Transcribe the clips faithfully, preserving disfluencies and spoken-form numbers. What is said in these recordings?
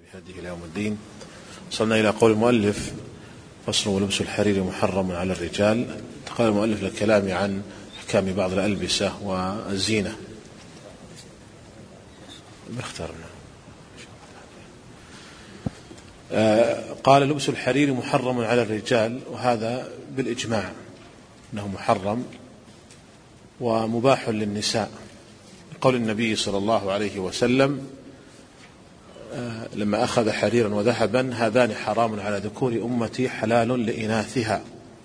بهديه إلى يوم الدين. وصلنا إلى قول المؤلف: فصل ولبس الحرير محرم على الرجال. انتقل المؤلف للكلام عن أحكام بعض الألبسة والزينة. باختارنا. آه قال: لبس الحرير محرم على الرجال، وهذا بالإجماع أنه محرم ومباح للنساء، قول النبي صلى الله عليه وسلم: آه لما أخذ حريرا وذهبا هذان حرام على ذكور أمتي حلال لإناثها.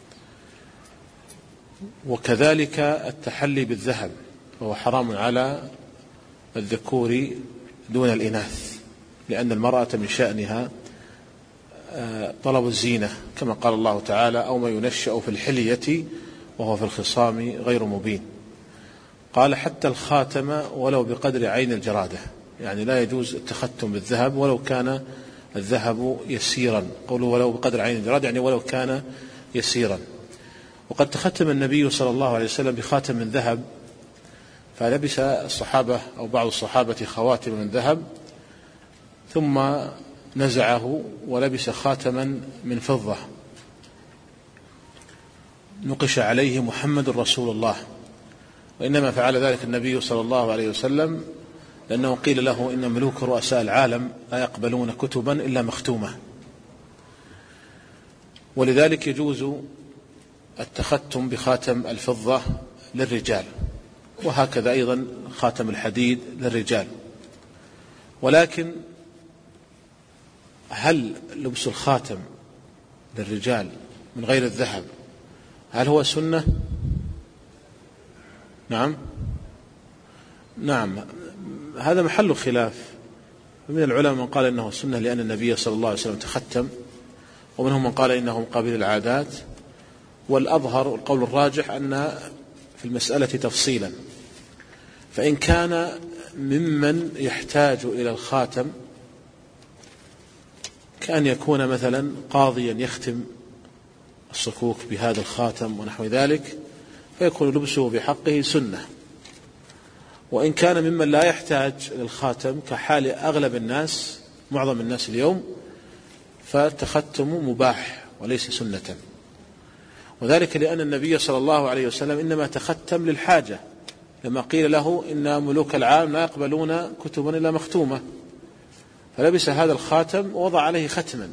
وكذلك التحلي بالذهب وهو حرام على الذكور دون الإناث، لأن المرأة من شأنها طلب الزينة، كما قال الله تعالى: أو ما ينشأ في الحلية وهو في الخصام غير مبين. قال: حتى الخاتم ولو بقدر عين الجرادة، يعني لا يجوز التختم بالذهب ولو كان الذهب يسيرا. قوله ولو بقدر عين الجرادة يعني ولو كان يسيرا. وقد تختم النبي صلى الله عليه وسلم بخاتم من ذهب، فلبس الصحابة أو بعض الصحابة خواتم من ذهب ثم نزعه ولبس خاتما من فضة نقش عليه محمد رسول الله. وإنما فعل ذلك النبي صلى الله عليه وسلم لأنه قيل له إن ملوك رؤساء العالم لا يقبلون كتبا إلا مختومة، ولذلك يجوز التختم بخاتم الفضة للرجال، وهكذا أيضا خاتم الحديد للرجال. ولكن هل لبس الخاتم للرجال من غير الذهب هل هو سنة؟ نعم نعم هذا محل خلاف. من العلماء من قال إنه سنة لأن النبي صلى الله عليه وسلم تختم، ومنهم من قال إنه من قبيل العادات. والأظهر والقول الراجح أن في المسألة تفصيلا، فإن كان ممن يحتاج إلى الخاتم كأن يكون مثلا قاضيا يختم الصكوك بهذا الخاتم ونحو ذلك، فيكون لبسه بحقه سنة. وإن كان ممن لا يحتاج للخاتم كحال أغلب الناس معظم الناس اليوم، فالتختم مباح وليس سنة. وذلك لأن النبي صلى الله عليه وسلم إنما تختم للحاجة، لما قيل له إن ملوك العالم لا يقبلون كتبا إلا مختومة، فلبس هذا الخاتم ووضع عليه ختما،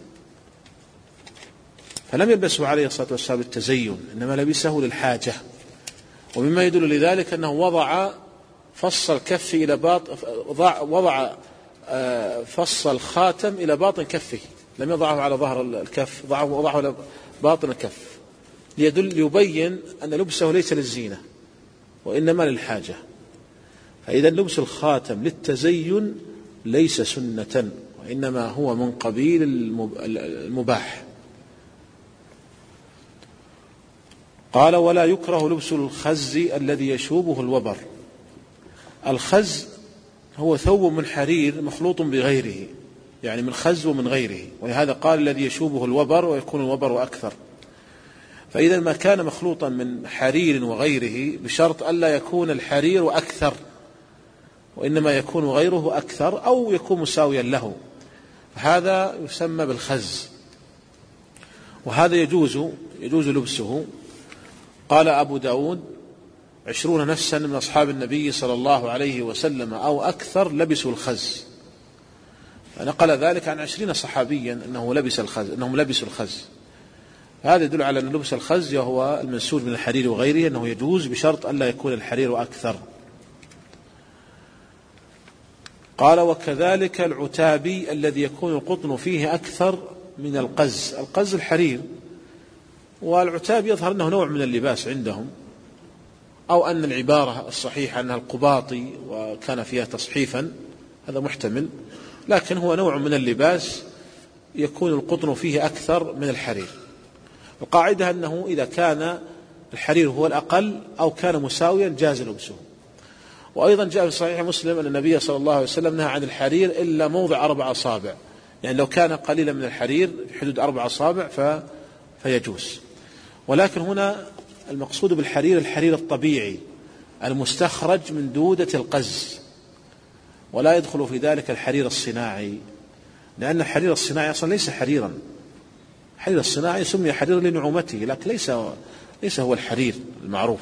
فلم يلبسه عليه الصلاة والسلام التزين، إنما لبسه للحاجة. ومما يدل لذلك أنه وضع فص الكف إلى باطن وضع فص الخاتم إلى باطن كفه، لم يضعه على ظهر الكف، وضعه على باطن الكف ليدل ليبين أن لبسه ليس للزينة وإنما للحاجة. فإذا لبس الخاتم للتزين ليس سنة، وإنما هو من قبيل المباح. قال: ولا يكره لبس الخز الذي يشوبه الوبر. الخز هو ثوب من حرير مخلوط بغيره، يعني من خز ومن غيره، ولهذا قال الذي يشوبه الوبر، ويكون الوبر أكثر. فإذا ما كان مخلوطا من حرير وغيره بشرط ألا يكون الحرير أكثر، وإنما يكون غيره أكثر أو يكون مساويا له، هذا يسمى بالخز، وهذا يجوز يجوز لبسه. قال أبو داود: عشرون نفسا من أصحاب النبي صلى الله عليه وسلم أو أكثر لبسوا الخز، فنقل ذلك عن عشرين صحابيا أنه لبس الخز أنهم لبسوا الخز. هذا يدل على أن لبس الخز وهو المنسوج من الحرير وغيره أنه يجوز بشرط أن لا يكون الحرير أكثر. قال: وكذلك العتابي الذي يكون القطن فيه أكثر من القز. القز الحرير، والعتابي يظهر أنه نوع من اللباس عندهم، أو أن العبارة الصحيحة أنها القباطي وكان فيها تصحيفا، هذا محتمل، لكن هو نوع من اللباس يكون القطن فيه أكثر من الحرير. القاعدة أنه إذا كان الحرير هو الأقل أو كان مساويا جاز لبسه. وأيضا جاء في صحيح مسلم أن النبي صلى الله عليه وسلم نهى عن الحرير إلا موضع أربع أصابع، يعني لو كان قليلا من الحرير في حدود أربع أصابع ف... فيجوز. ولكن هنا المقصود بالحرير الحرير الطبيعي المستخرج من دودة القز، ولا يدخل في ذلك الحرير الصناعي لأن الحرير الصناعي أصلا ليس حريرا. الحرير الصناعي سمي حريرا لنعومته، لكن ليس ليس هو الحرير المعروف.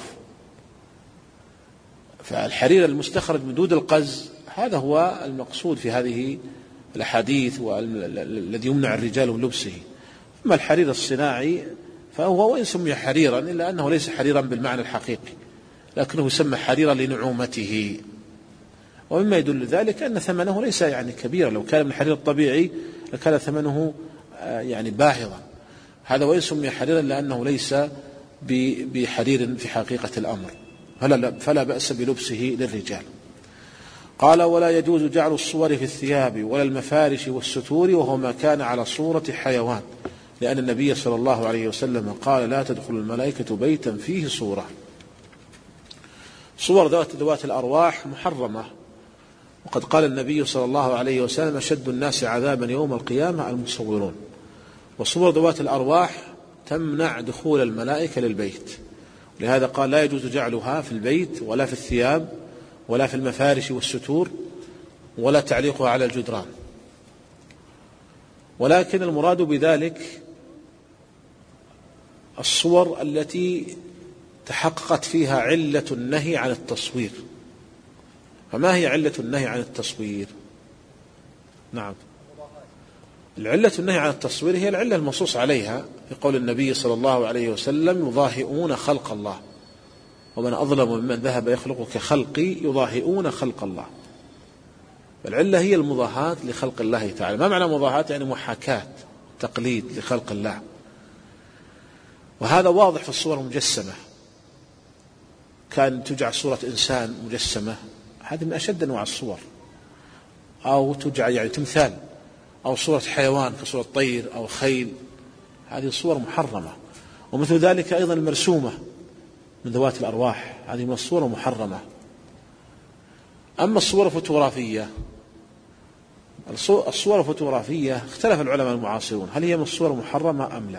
فالحرير المستخرج من دود القز هذا هو المقصود في هذه الأحاديث والذي يمنع الرجال من لبسه. أما الحرير الصناعي فهو وإن سمي حريرا إلا أنه ليس حريرا بالمعنى الحقيقي، لكنه يسمى حريرا لنعومته. ومما يدل ذلك أن ثمنه ليس يعني كبيرا، لو كان من الحرير الطبيعي لكان ثمنه يعني باهظا. هذا وإن سمي حريرا لأنه ليس بحرير في حقيقة الأمر، فلا, فلا بأس بلبسه للرجال. قال: ولا يجوز جعل الصور في الثياب ولا المفارش والستور وهو ما كان على صورة حيوان، لأن النبي صلى الله عليه وسلم قال: لا تدخل الملائكة بيتا فيه صورة. صور ذوات ذوات الأرواح محرمة، وقد قال النبي صلى الله عليه وسلم: أشد الناس عذابا يوم القيامة المصورون. وصور ذوات الأرواح تمنع دخول الملائكة للبيت، لهذا قال: لا يجوز جعلها في البيت ولا في الثياب ولا في المفارش والستور ولا تعليقها على الجدران. ولكن المراد بذلك الصور التي تحققت فيها علة النهي عن التصوير. فما هي علة النهي عن التصوير؟ نعم، العلة النهي عن التصوير هي العلة المنصوص عليها في قول النبي صلى الله عليه وسلم: يضاهئون خلق الله، ومن أظلم ممن ذهب يخلق كخلقي، يضاهئون خلق الله. فالعلة هي المضاهاة لخلق الله تعالى. ما معنى مضاهاة؟ يعني محاكاة، تقليد لخلق الله. وهذا واضح في الصور المجسمة، كان تجعل صورة إنسان مجسمة، هذه من أشد أنواع الصور، أو تجعل يعني تمثال، أو صورة حيوان كصورة طير أو خيل، هذه صور محرمة. ومثل ذلك أيضا المرسومة من ذوات الأرواح، هذه من الصور المحرمة. أما الصور الفوتوغرافية، الصور الفوتوغرافية اختلف العلماء المعاصرون هل هي من الصور المحرمة أم لا.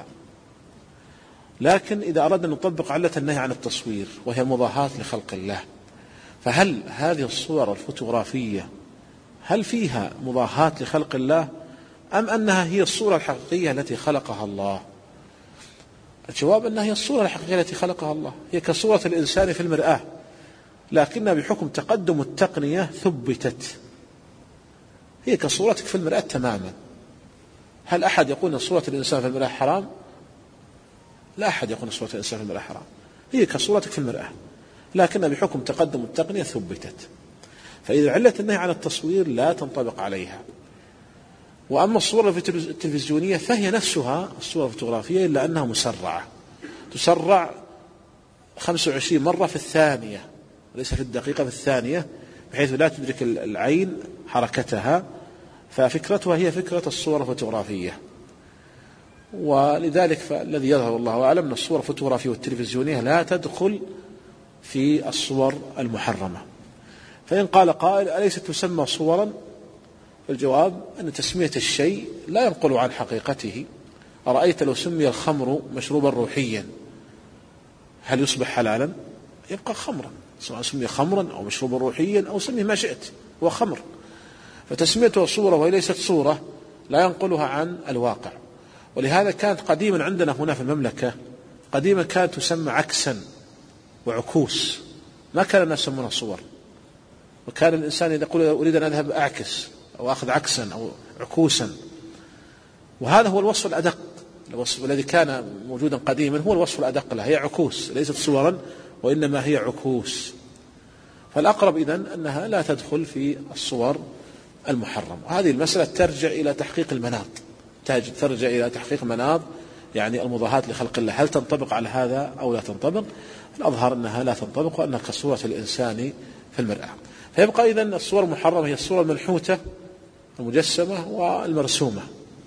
لكن إذا أردنا أن نطبق علة النهي عن التصوير وهي المضاهاة لخلق الله، فهل هذه الصور الفوتوغرافية هل فيها مضاهاة لخلق الله أم أنها هي الصورة الحقيقية التي خلقها الله؟ الجواب أنها هي الصورة الحقيقية التي خلقها الله، هي كصورة الإنسان في المرآة، لكنها بحكم تقدم التقنية ثبتت، هي كصورتك في المرآة تماما. هل أحد يقول أن صورة الإنسان في المرآة حرام؟ لا أحد يقول أن صورة الإنسان في المرآة حرام، هي كصورتك في المرآة، لكنها بحكم تقدم التقنية ثبتت. فإذا علة النهي عن التصوير لا تنطبق عليها. وأما الصورة التلفزيونية فهي نفسها الصورة الفوتوغرافية، إلا أنها مسرعة، تسرع خمسة وعشرين مرة في الثانية، ليس في الدقيقة، في الثانية، بحيث لا تدرك العين حركتها. ففكرتها هي فكرة الصورة الفوتوغرافية. ولذلك فالذي يظهر والله أعلم أن الصورة الفوتوغرافية والتلفزيونية لا تدخل في الصور المحرمة. فإن قال قائل: أليست تسمى صورا؟ الجواب أن تسمية الشيء لا ينقل عن حقيقته. أرأيت لو سمي الخمر مشروبا روحيا هل يصبح حلالا؟ يبقى خمرا، سواء سمي خمرا أو مشروبا روحيا أو سمي ما شئت، هو خمر. فتسميته صورة وهي ليست صورة لا ينقلها عن الواقع. ولهذا كانت قديما عندنا هنا في المملكة، قديما كانت تسمى عكسا وعكوس، ما كان الناس يسمونها صور. وكان الإنسان إذا يقول أريد أن أذهب أعكس أو أخذ عكسا أو عكوسا، وهذا هو الوصف الأدق. الوصف الذي كان موجودا قديما هو الوصف الأدق لها، هي عكوس ليست صورا وإنما هي عكوس. فالأقرب إذن أنها لا تدخل في الصور المحرمة. هذه المسألة ترجع إلى تحقيق المناط، ترجع إلى تحقيق مناط يعني المضاهاة لخلق الله، هل تنطبق على هذا أو لا تنطبق؟ الأظهر أنها لا تنطبق، وأنها كصورة الإنسان في المرآة. فيبقى إذن الصور المحرمة هي الصورة المنحوتة المجسمة والمرسومة.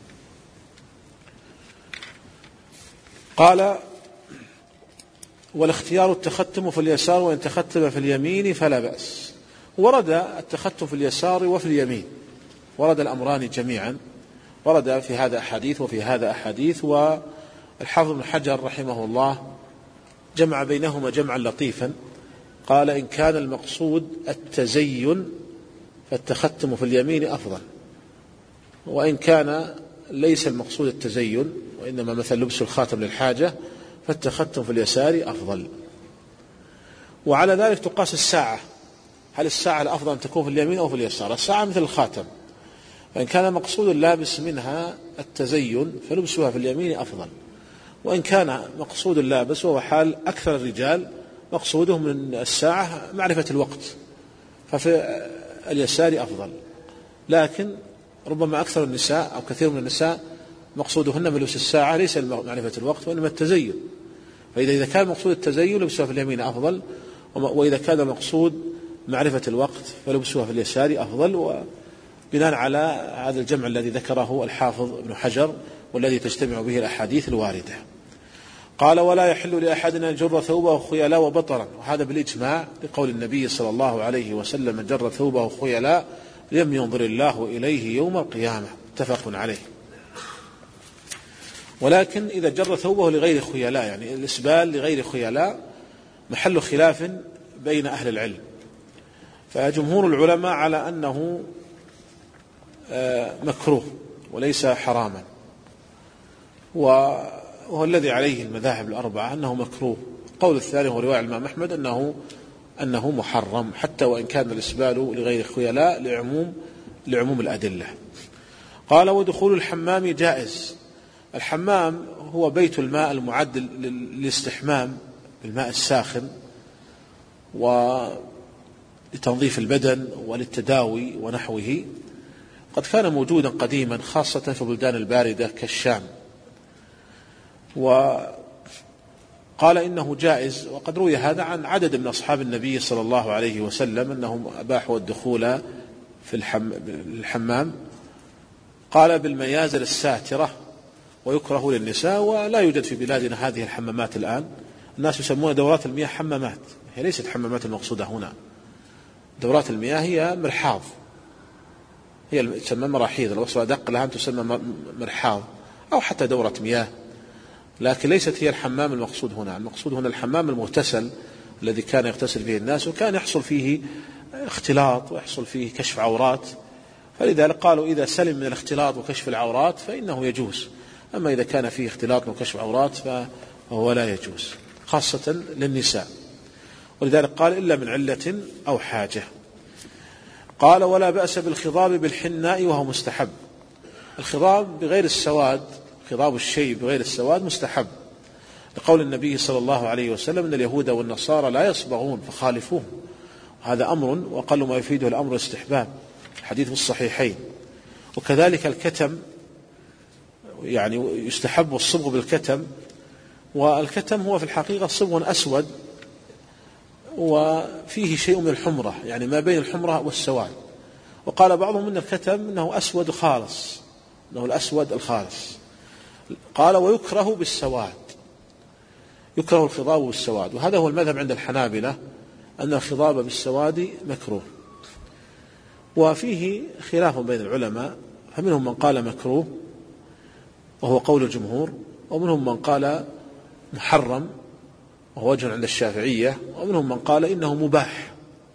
قال: والاختيار التختم في اليسار، وإن تختم في اليمين فلا بأس. ورد التختم في اليسار وفي اليمين، ورد الأمران جميعا، ورد في هذا أحاديث وفي هذا أحاديث. والحافظ بن حجر رحمه الله جمع بينهما جمعا لطيفا، قال: إن كان المقصود التزين فالتختم في اليمين أفضل، وإن كان ليس المقصود التزين وإنما مثل لبس الخاتم للحاجة فالتختم في اليسار أفضل. وعلى ذلك تقاس الساعة، هل الساعة الأفضل أن تكون في اليمين أو في اليسار؟ الساعة مثل الخاتم، فإن كان مقصود اللابس منها التزين فلبسها في اليمين أفضل، وإن كان مقصود اللابس وهو حال أكثر الرجال مقصوده من الساعة معرفة الوقت ففي اليسار أفضل. لكن ربما أكثر النساء أو كثير من النساء مقصودهن من لبس الساعة ليس معرفة الوقت وإنما التزين، فإذا إذا كان مقصود التزين لبسها في اليمين أفضل، وإذا كان مقصود معرفة الوقت فلبسها في اليسار أفضل. وبناء على هذا الجمع الذي ذكره الحافظ ابن حجر والذي تجتمع به الأحاديث الواردة. قال: ولا يحل لأحد أن يجر ثوبه خيلاء وبطرا، وهذا بالإجماع لقول النبي صلى الله عليه وسلم: من جر ثوبه خيلاء لم ينظر الله إليه يوم القيامة، متفق عليه. ولكن إذا جر ثوبه لغير خيلاء، يعني الإسبال لغير خيلاء، محل خلاف بين أهل العلم، فجمهور العلماء على أنه مكروه وليس حراما، وهو الذي عليه المذاهب الأربعة أنه مكروه. القول الثاني هو رواية الإمام أحمد أنه أنه محرم، حتى وإن كان الإسبال لغير خيلاء لعموم لعموم الأدلة. قال: ودخول الحمام جائز. الحمام هو بيت الماء المعد للاستحمام بالماء الساخن ولتنظيف البدن وللتداوي ونحوه، قد كان موجودا قديما خاصة في البلدان الباردة كالشام. وقال إنه جائز، وقد روي هذا عن عدد من أصحاب النبي صلى الله عليه وسلم أنهم أباحوا الدخول في الحمام. قال: بالميازر الساترة، ويكره للنساء، ولا يوجد في بلادنا هذه الحمامات الآن. الناس يسمون دورات المياه حمامات، هي ليست حمامات المقصودة هنا. دورات المياه هي مرحاض، هي تسمى مراحيض، الوصف أدق لها أن تسمى مرحاض أو حتى دورة مياه، لكن ليست هي الحمام المقصود هنا. المقصود هنا الحمام المغتسل الذي كان يغتسل فيه الناس، وكان يحصل فيه اختلاط ويحصل فيه كشف عورات، فلذلك قالوا إذا سلم من الاختلاط وكشف العورات فإنه يجوز، أما إذا كان فيه اختلاط وكشف عورات فهو لا يجوز، خاصة للنساء. ولذلك قال: إلا من علة أو حاجة. قال: ولا بأس بالخضاب بالحناء وهو مستحب. الخضاب بغير السواد، خضاب الشيء بغير السواد مستحب، لقول النبي صلى الله عليه وسلم: إن اليهود والنصارى لا يصبغون فخالفوهم. هذا أمر، وأقل ما يفيده الأمر الاستحباب، الحديث في الصحيحين. وكذلك الكتم، يعني يستحب الصبغ بالكتم، والكتم هو في الحقيقة صبغ أسود وفيه شيء من الحمرة، يعني ما بين الحمرة والسواد. وقال بعضهم إن الكتم إنه أسود خالص، إنه الأسود الخالص. قال: ويكره بالسواد، يكره الخضاب بالسواد، وهذا هو المذهب عند الحنابلة أن الخضاب بالسواد مكروه. وفيه خلاف بين العلماء، فمنهم من قال مكروه وهو قول الجمهور، ومنهم من قال محرم وهو وجه عند الشافعية، ومنهم من قال إنه مباح.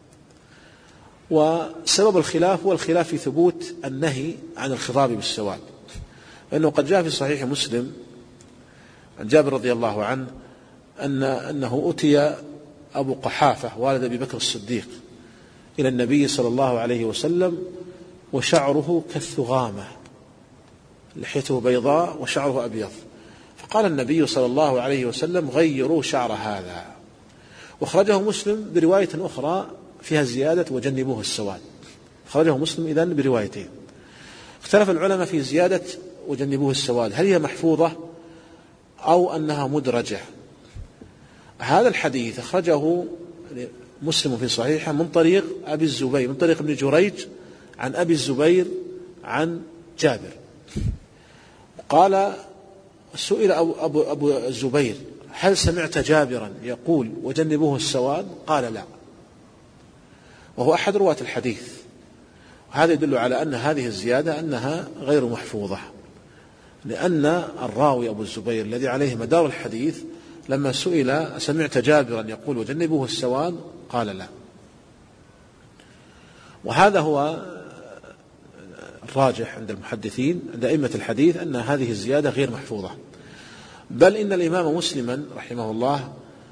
وسبب الخلاف هو الخلاف في ثبوت النهي عن الخضاب بالسواد، لأنه قد جاء في صحيح مسلم عن جابر رضي الله عنه أن أنه أتي أبو قحافة والد أبي بكر الصديق إلى النبي صلى الله عليه وسلم وشعره كالثغامة، لحيته بيضاء وشعره أبيض، فقال النبي صلى الله عليه وسلم: غيروا شعر هذا. وخرجه مسلم برواية أخرى فيها زيادة: وجنبوه السواد. خرجه مسلم إذن بروايتين. اختلف العلماء في زيادة وجنبوه السواد، هل هي محفوظة أو أنها مدرجة؟ هذا الحديث أخرجه مسلم في صحيحه من طريق أبي الزبير، من طريق ابن جريج عن أبي الزبير عن جابر. قال: سئل أبو, أبو, أبو الزبير: هل سمعت جابرا يقول وجنبوه السواد؟ قال: لا. وهو أحد رواة الحديث، وهذا يدل على أن هذه الزيادة أنها غير محفوظة، لأن الراوي أبو الزبير الذي عليه مدار الحديث لما سئل: سمعت جابرا يقول وجنبوه السواد؟ قال: لا. وهذا هو الراجح عند المحدثين عند أئمة الحديث أن هذه الزيادة غير محفوظة، بل إن الإمام مسلما رحمه الله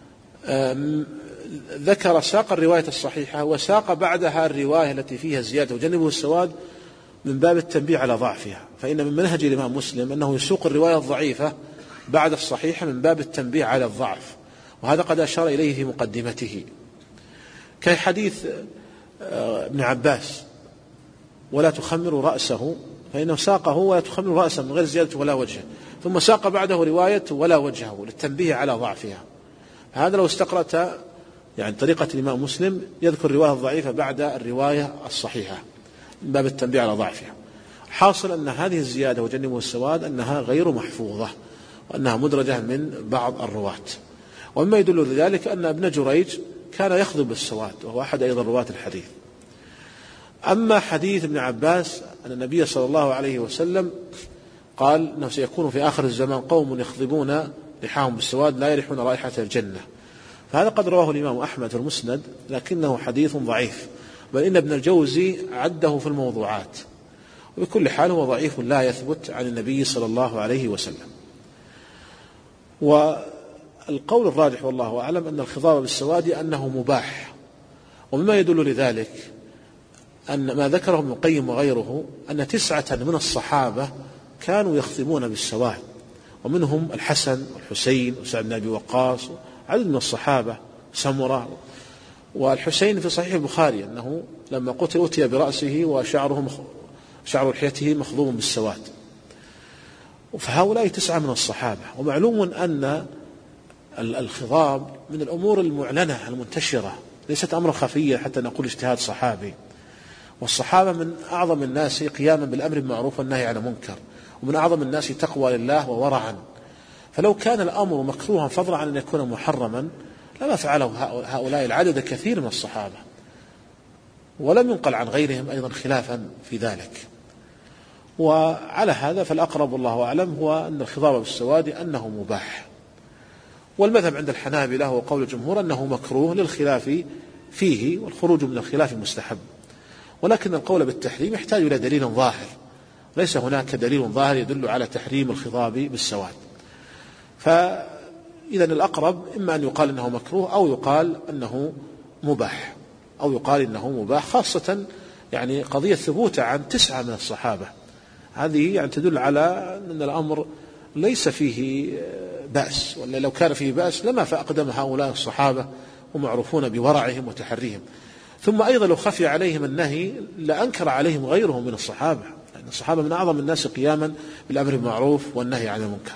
ذكر ساق الرواية الصحيحة وساق بعدها الرواية التي فيها زيادة وجنبه السواد من باب التنبيه على ضعفها، فإن من منهج الإمام مسلم أنه يسوق الرواية الضعيفة بعد الصحيحة من باب التنبيه على الضعف، وهذا قد أشار إليه في مقدمته، كحديث ابن عباس ولا تخمر رأسه، فإنه ساقه ولا تخمر رأسه من غير زيادة ولا وجهه، ثم ساق بعده رواية ولا وجهه للتنبيه على ضعفها. هذا لو استقرأت يعني طريقة الإمام مسلم يذكر الرواية الضعيفة بعد الرواية الصحيحة من باب التنبيه على ضعفها. حاصل أن هذه الزيادة وجنبه السواد أنها غير محفوظة وأنها مدرجة من بعض الرواة. ومما يدل لذلك أن ابن جريج كان يخضب بالسواد وهو أحد أيضا رواة الحديث. أما حديث ابن عباس أن النبي صلى الله عليه وسلم قال أنه سيكون في آخر الزمان قوم يخضبون لحاهم بالسواد لا يريحون رائحة الجنة، فهذا قد رواه الإمام أحمد في المسند لكنه حديث ضعيف، بل إن ابن الجوزي عده في الموضوعات، وبكل حال هو ضعيف لا يثبت عن النبي صلى الله عليه وسلم. والقول الراجح والله أعلم أن الخضاب بالسواد أنه مباح، ومما يدل لذلك أن ما ذكره ابن القيم وغيره أن تسعة من الصحابة كانوا يخضبون بالسواد، ومنهم الحسن والحسين وسعد بن أبي وقاص عدد من الصحابة سمرة. والحسين في صحيح البخاري أنه لما قتل أتي برأسه وشعره شعر لحيته مخضوب بالسواد. فهؤلاء تسعة من الصحابة، ومعلوم أن الخضاب من الأمور المعلنة المنتشرة ليست أمر خفية حتى نقول اجتهاد صحابي، والصحابة من أعظم الناس قياما بالأمر بالمعروف والنهي عن المنكر، ومن أعظم الناس تقوى لله وورعا، فلو كان الأمر مكروها فضلا عن أن يكون محرما لما فعله هؤلاء العدد كثير من الصحابة، ولم ينقل عن غيرهم أيضا خلافا في ذلك. وعلى هذا فالأقرب والله أعلم هو أن الخضاب بالسواد أنه مباح، والمذهب عند الحنابلة وقول الجمهور أنه مكروه للخلاف فيه، والخروج من الخلاف مستحب، ولكن القول بالتحريم يحتاج إلى دليل ظاهر، ليس هناك دليل ظاهر يدل على تحريم الخضاب بالسواد. فإذا الأقرب إما أن يقال أنه مكروه أو يقال أنه مباح، أو يقال أنه مباح، خاصة يعني قضية ثبوت عن تسعة من الصحابة، هذه يعني تدل على أن الأمر ليس فيه بأس، ولا لو كان فيه بأس لما فأقدم هؤلاء الصحابة ومعروفون بورعهم وتحريهم. ثم أيضا لو خفي عليهم النهي لأنكر عليهم غيرهم من الصحابة، لأن الصحابة من أعظم الناس قياما بالأمر بالمعروف والنهي عن المنكر.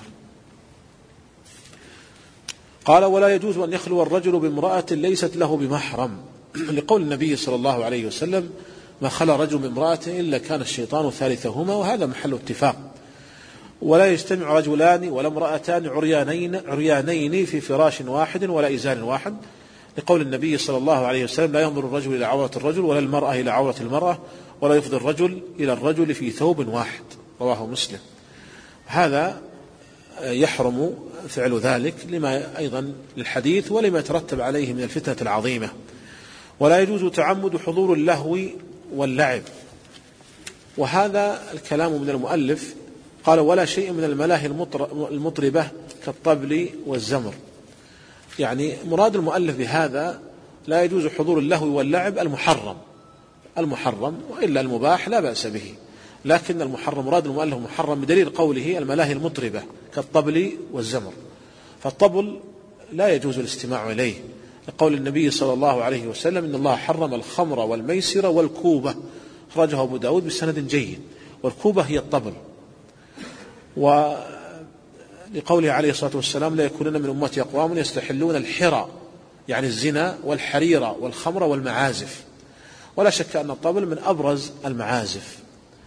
قال ولا يجوز أن يخلو الرجل بامرأة ليست له بمحرم، لقول النبي صلى الله عليه وسلم ما خلى رجل بامرأة إلا كان الشيطان ثالثهما، وهذا محل اتفاق. ولا يجتمع رجلان ولا امرأتان عريانين, عريانين في فراش واحد ولا إزار واحد، لقول النبي صلى الله عليه وسلم لا ينظر الرجل إلى عورة الرجل ولا المرأة إلى عورة المرأة ولا يفضي الرجل إلى الرجل في ثوب واحد، رواه مسلم. هذا يحرم فعل ذلك لما أيضا للحديث ولما يترتب عليه من الفتنة العظيمة. ولا يجوز تعمد حضور اللهو واللعب، وهذا الكلام من المؤلف قال ولا شيء من الملاهي المطربة كالطبل والزمر، يعني مراد المؤلف بهذا لا يجوز حضور اللهو واللعب المحرم المحرم وإلا المباح لا بأس به، لكن المحرم مراد المؤلف محرم بدليل قوله الملاهي المطربة كالطبل والزمر، فالطبل لا يجوز الاستماع إليه، لقول النبي صلى الله عليه وسلم إن الله حرم الخمر والميسر والكوبة، أخرجه أبو داود بسند جيد، والكوبة هي الطبل. ولقوله عليه الصلاة والسلام لا يكونن من أمتي أقوام يستحلون الحرى يعني الزنا والحريرة والخمر والمعازف، ولا شك أن الطبل من أبرز المعازف.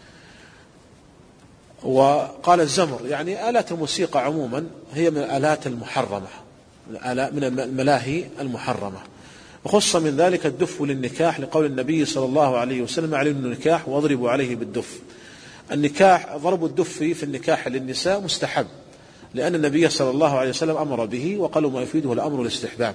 وقال الزمر يعني آلات الموسيقى عموما هي من الآلات المحرمة، من الملاهي المحرمة، وخص من ذلك الدف للنكاح، لقول النبي صلى الله عليه وسلم علموا النكاح واضربوا عليه بالدف. النكاح ضرب الدف في النكاح للنساء مستحب، لأن النبي صلى الله عليه وسلم أمر به وقالوا ما يفيده الأمر الاستحباب،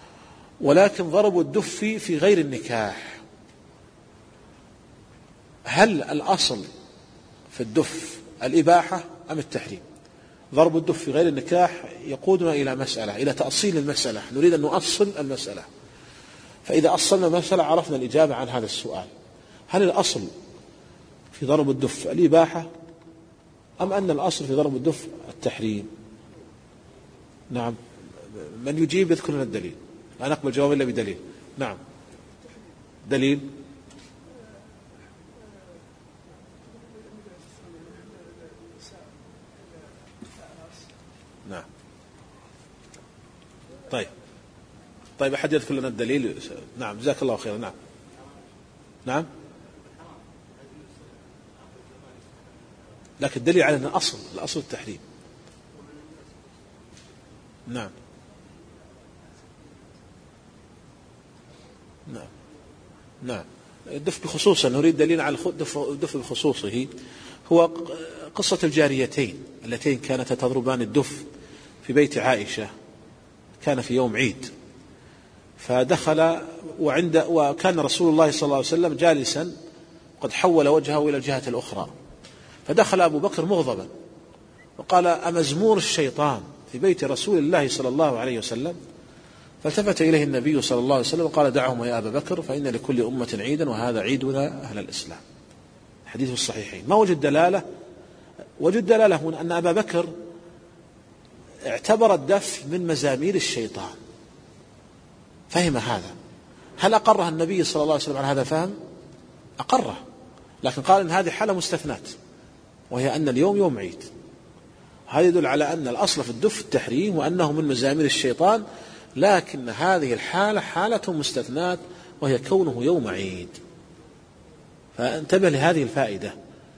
ولكن ضرب الدف في غير النكاح هل الأصل في الدف الإباحة أم التحريم؟ ضرب الدف في غير النكاح يقودنا إلى مسألة، إلى تأصيل المسألة، نريد أن نؤصل المسألة. فإذا أصلنا المسألة عرفنا الإجابة عن هذا السؤال: هل الأصل في ضرب الدف الإباحة أم أن الأصل في ضرب الدف التحريم؟ نعم، من يجيب يذكر لنا الدليل، لا نقبل جواب إلا بدليل. نعم، دليل. نعم. طيب طيب أحد يذكر لنا الدليل؟ نعم، جزاك الله خيرا. نعم نعم، لكن الدليل على أن الأصل الأصل التحريم. نعم نعم نعم. الدف بخصوصا نريد دليل على الدف بخصوصه، هو قصة الجاريتين اللتين كانتا تضربان الدف في بيت عائشة، كان في يوم عيد، فدخل وعند وكان رسول الله صلى الله عليه وسلم جالسا قد حول وجهه إلى الجهة الأخرى، فدخل أبو بكر مغضبا وقال: أمزمور الشيطان في بيت رسول الله صلى الله عليه وسلم؟ فالتفت إليه النبي صلى الله عليه وسلم وقال: دعهم يا أبا بكر فإن لكل أمة عيدا وهذا عيدنا أهل الإسلام. حديث في الصحيحين. ما وجد دلالة؟ وجد دلالة هنا أن أبا بكر اعتبر الدف من مزامير الشيطان، فهم هذا. هل أقرها النبي صلى الله عليه وسلم على هذا الفهم؟ أقره، لكن قال إن هذه حالة مستثنات، وهي أن اليوم يوم عيد. هذا يدل على أن الأصل في الدف التحريم وأنه من مزامير الشيطان، لكن هذه الحالة حالة مستثنات وهي كونه يوم عيد. فانتبه لهذه الفائدة.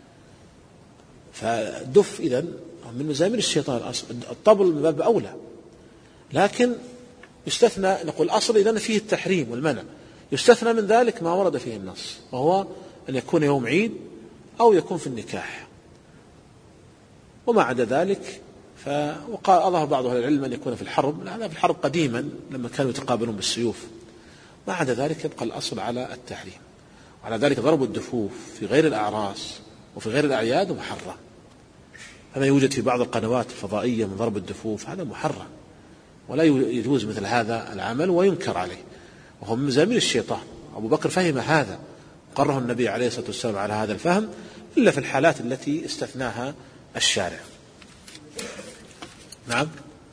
فالدف إذن من مزامير الشيطان، الطبل من باب أولى، لكن يستثنى، نقول الأصل إذن فيه التحريم والمنع، يستثنى من ذلك ما ورد فيه النص، وهو أن يكون يوم عيد أو يكون في النكاح. وما عدا ذلك ف... وقال أظهر بعض أهل العلم أن يكون في الحرب، هذا في الحرب قديما لما كانوا يتقابلون بالسيوف. ما عدا ذلك يبقى الأصل على التحريم. وعلى ذلك ضرب الدفوف في غير الأعراس وفي غير الأعياد محرم. فما يوجد في بعض القنوات الفضائية من ضرب الدفوف هذا محرم، ولا يجوز مثل هذا العمل وينكر عليه، وهو من مزامير الشيطان. أبو بكر فهم هذا، قرره النبي عليه الصلاة والسلام على هذا الفهم، إلا في الحالات التي استثناها الشارع. نعم.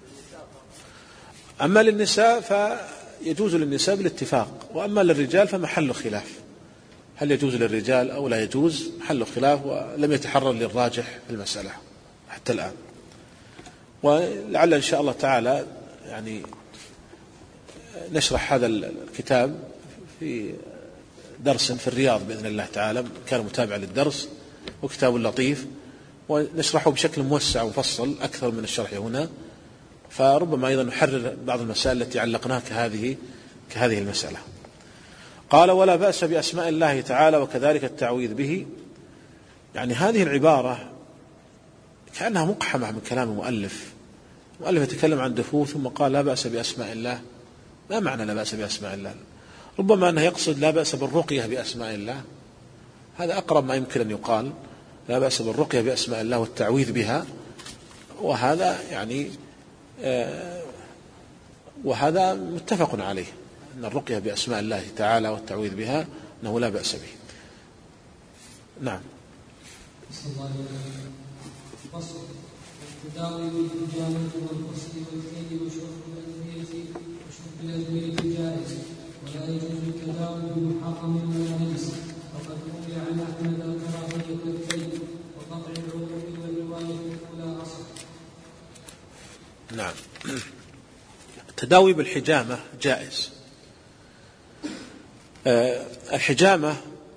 أما للنساء فيجوز للنساء بالاتفاق، وأما للرجال فمحل خلاف، هل يجوز للرجال أو لا يجوز، محل خلاف، ولم يتحرر للراجح في المسألة حتى الآن. ولعل إن شاء الله تعالى يعني نشرح هذا الكتاب في درس في الرياض بإذن الله تعالى، كان متابع للدرس، وكتاب لطيف، ونشرحه بشكل موسع ومفصل أكثر من الشرح هنا. فربما أيضا نحرر بعض المسائل التي علقناها كهذه كهذه المسألة. قال: ولا بأس بأسماء الله تعالى وكذلك التعويذ به. يعني هذه العبارة كأنها مقحمة من كلام المؤلف. المؤلف يتكلم عن دفوف ثم قال لا بأس بأسماء الله. ما معنى لا بأس بأسماء الله؟ ربما أنه يقصد لا بأس بالرقية بأسماء الله، هذا أقرب ما يمكن أن يقال، لا بأس بالرقية بأسماء الله والتعويذ بها، وهذا يعني آه وهذا متفق عليه، أن الرقية بأسماء الله تعالى والتعويذ بها أنه لا بأس به. نعم. التداوي بالحجامة والقصر والكيل وشرب الأدوية وشرب الأدوية جائز، ولا يجوز التداوي بمحرم ولا نجس، وقد روي عن أحمد الكراهية والكيل وقطع العروق والرواية الأولى أصح. نعم. التداوي بالحجامة جائز. أه الحجامة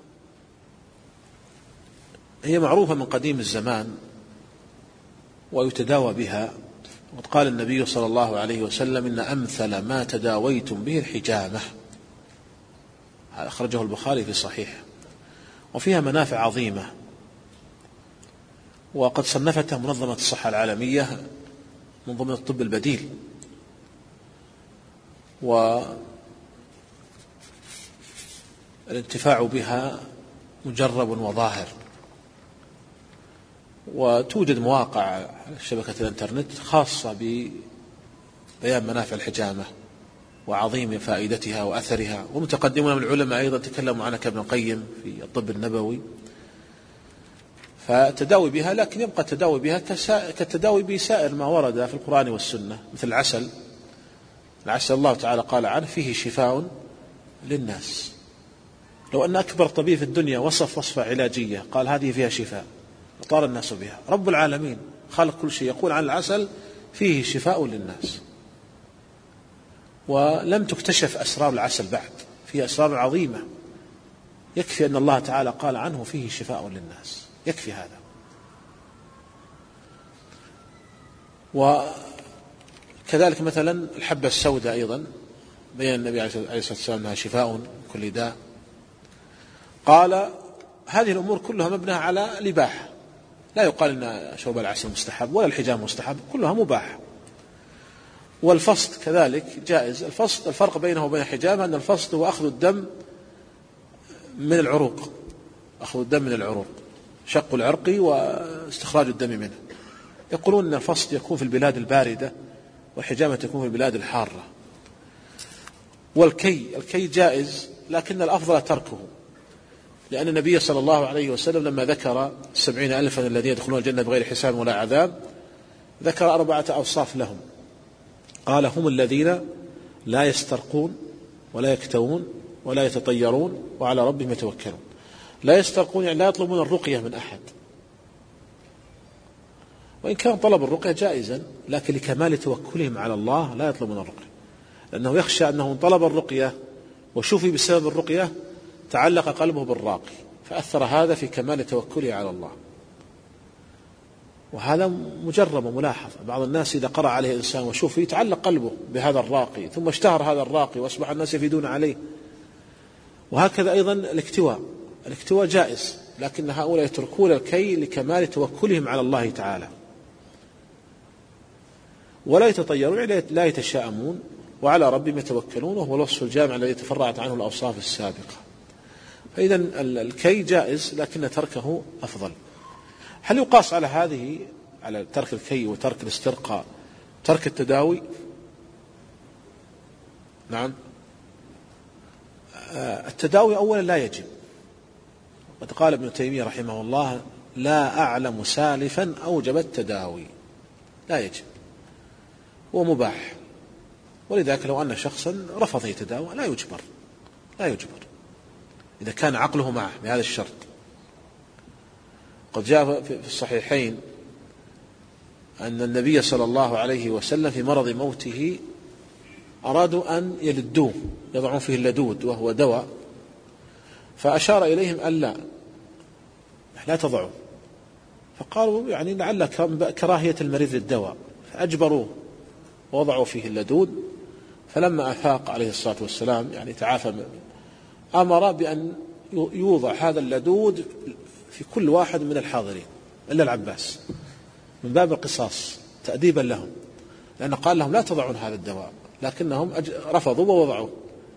هي معروفة من قديم الزمان ويتداوى بها، وقد قال النبي صلى الله عليه وسلم: إن أمثل ما تداويتم به الحجامة. أخرجه البخاري في صحيح، وفيها منافع عظيمة، وقد صنفتها منظمة الصحة العالمية من ضمن الطب البديل. والانتفاع بها مجرب وظاهر. وتوجد مواقع على شبكة الانترنت خاصة ببيان منافع الحجامة وعظيم فائدتها وأثرها، ومتقدمون من العلماء أيضا تكلموا عنها كابن القيم في الطب النبوي. فالتداوي بها، لكن يبقى التداوي بها كالتداوي بسائر ما ورد في القرآن والسنة، مثل العسل. العسل الله تعالى قال عنه فيه شفاء للناس. لو أن أكبر طبيب في الدنيا وصف وصفة علاجية قال هذه فيها شفاء وطار الناس بها، رب العالمين خالق كل شيء يقول عن العسل فيه شفاء للناس. ولم تكتشف أسرار العسل بعد، فيه أسرار عظيمة، يكفي أن الله تعالى قال عنه فيه شفاء للناس، يكفي هذا. وكذلك مثلا الحبة السوداء أيضا بين النبي عليه الصلاة والسلام أنها شفاء من كل داء. قال هذه الأمور كلها مبنية على الإباحة، لا يقال أن شرب العسل مستحب ولا الحجام مستحب، كلها مباح. والفصد كذلك جائز. الفصد الفرق بينه وبين الحجام أن الفصد هو أخذ الدم من العروق، أخذ الدم من العروق، شق العرق واستخراج الدم منه. يقولون أن الفصد يكون في البلاد الباردة والحجامة تكون في البلاد الحارة. والكي الكي جائز، لكن الأفضل تركه، لأن النبي صلى الله عليه وسلم لما ذكر سبعين ألفا الذين يدخلون الجنة بغير حساب ولا عذاب ذكر أربعة أوصاف لهم. قال هم الذين لا يسترقون ولا يكتوون ولا يتطيرون وعلى ربهم يتوكلون. لا يسترقون يعني لا يطلبون الرقية من أحد، وإن كان طلب الرقية جائزا، لكن لكمال توكلهم على الله لا يطلبون الرقية، لأنه يخشى أنه طلب الرقية وشوفي بسبب الرقية تعلق قلبه بالراقي، فأثر هذا في كمال توكله على الله. وهذا مجرب وملاحظ. بعض الناس إذا قرأ عليه إنسان وشوف يتعلق قلبه بهذا الراقي، ثم اشتهر هذا الراقي وأصبح الناس يفيدون عليه. وهكذا أيضا الاكتواء الاكتواء جائز، لكن هؤلاء يتركون الكي لكمال توكلهم على الله تعالى. ولا يتطيرون لا يتشاءمون وعلى ربهم يتوكلون، وهو الوصف الجامع الذي تفرعت عنه الأوصاف السابقة. فإذا الكي جائز، لكن تركه أفضل. هل يقاس على هذه على ترك الكي وترك الاسترقاء ترك التداوي؟ نعم. التداوي أولا لا يجب. قد قال ابن تيمية رحمه الله لا أعلم سالفا أوجب التداوي، لا يجب، هو مباح. ولذلك لو أن شخصا رفض يتداوى لا يجبر، لا يجبر إذا كان عقله معه بهذا الشرط. قد جاء في الصحيحين أن النبي صلى الله عليه وسلم في مرض موته أرادوا أن يلدوه، يضعون فيه اللدود وهو دواء، فأشار إليهم أن لا لا تضعوا، فقالوا يعني لعل كراهية المريض للدواء، فأجبروه ووضعوا فيه اللدود. فلما أفاق عليه الصلاة والسلام يعني تعافى، أمر بأن يوضع هذا اللدود في كل واحد من الحاضرين إلا العباس، من باب القصاص تأديبا لهم، لأنه قال لهم لا تضعون هذا الدواء، لكنهم رفضوا ووضعوه.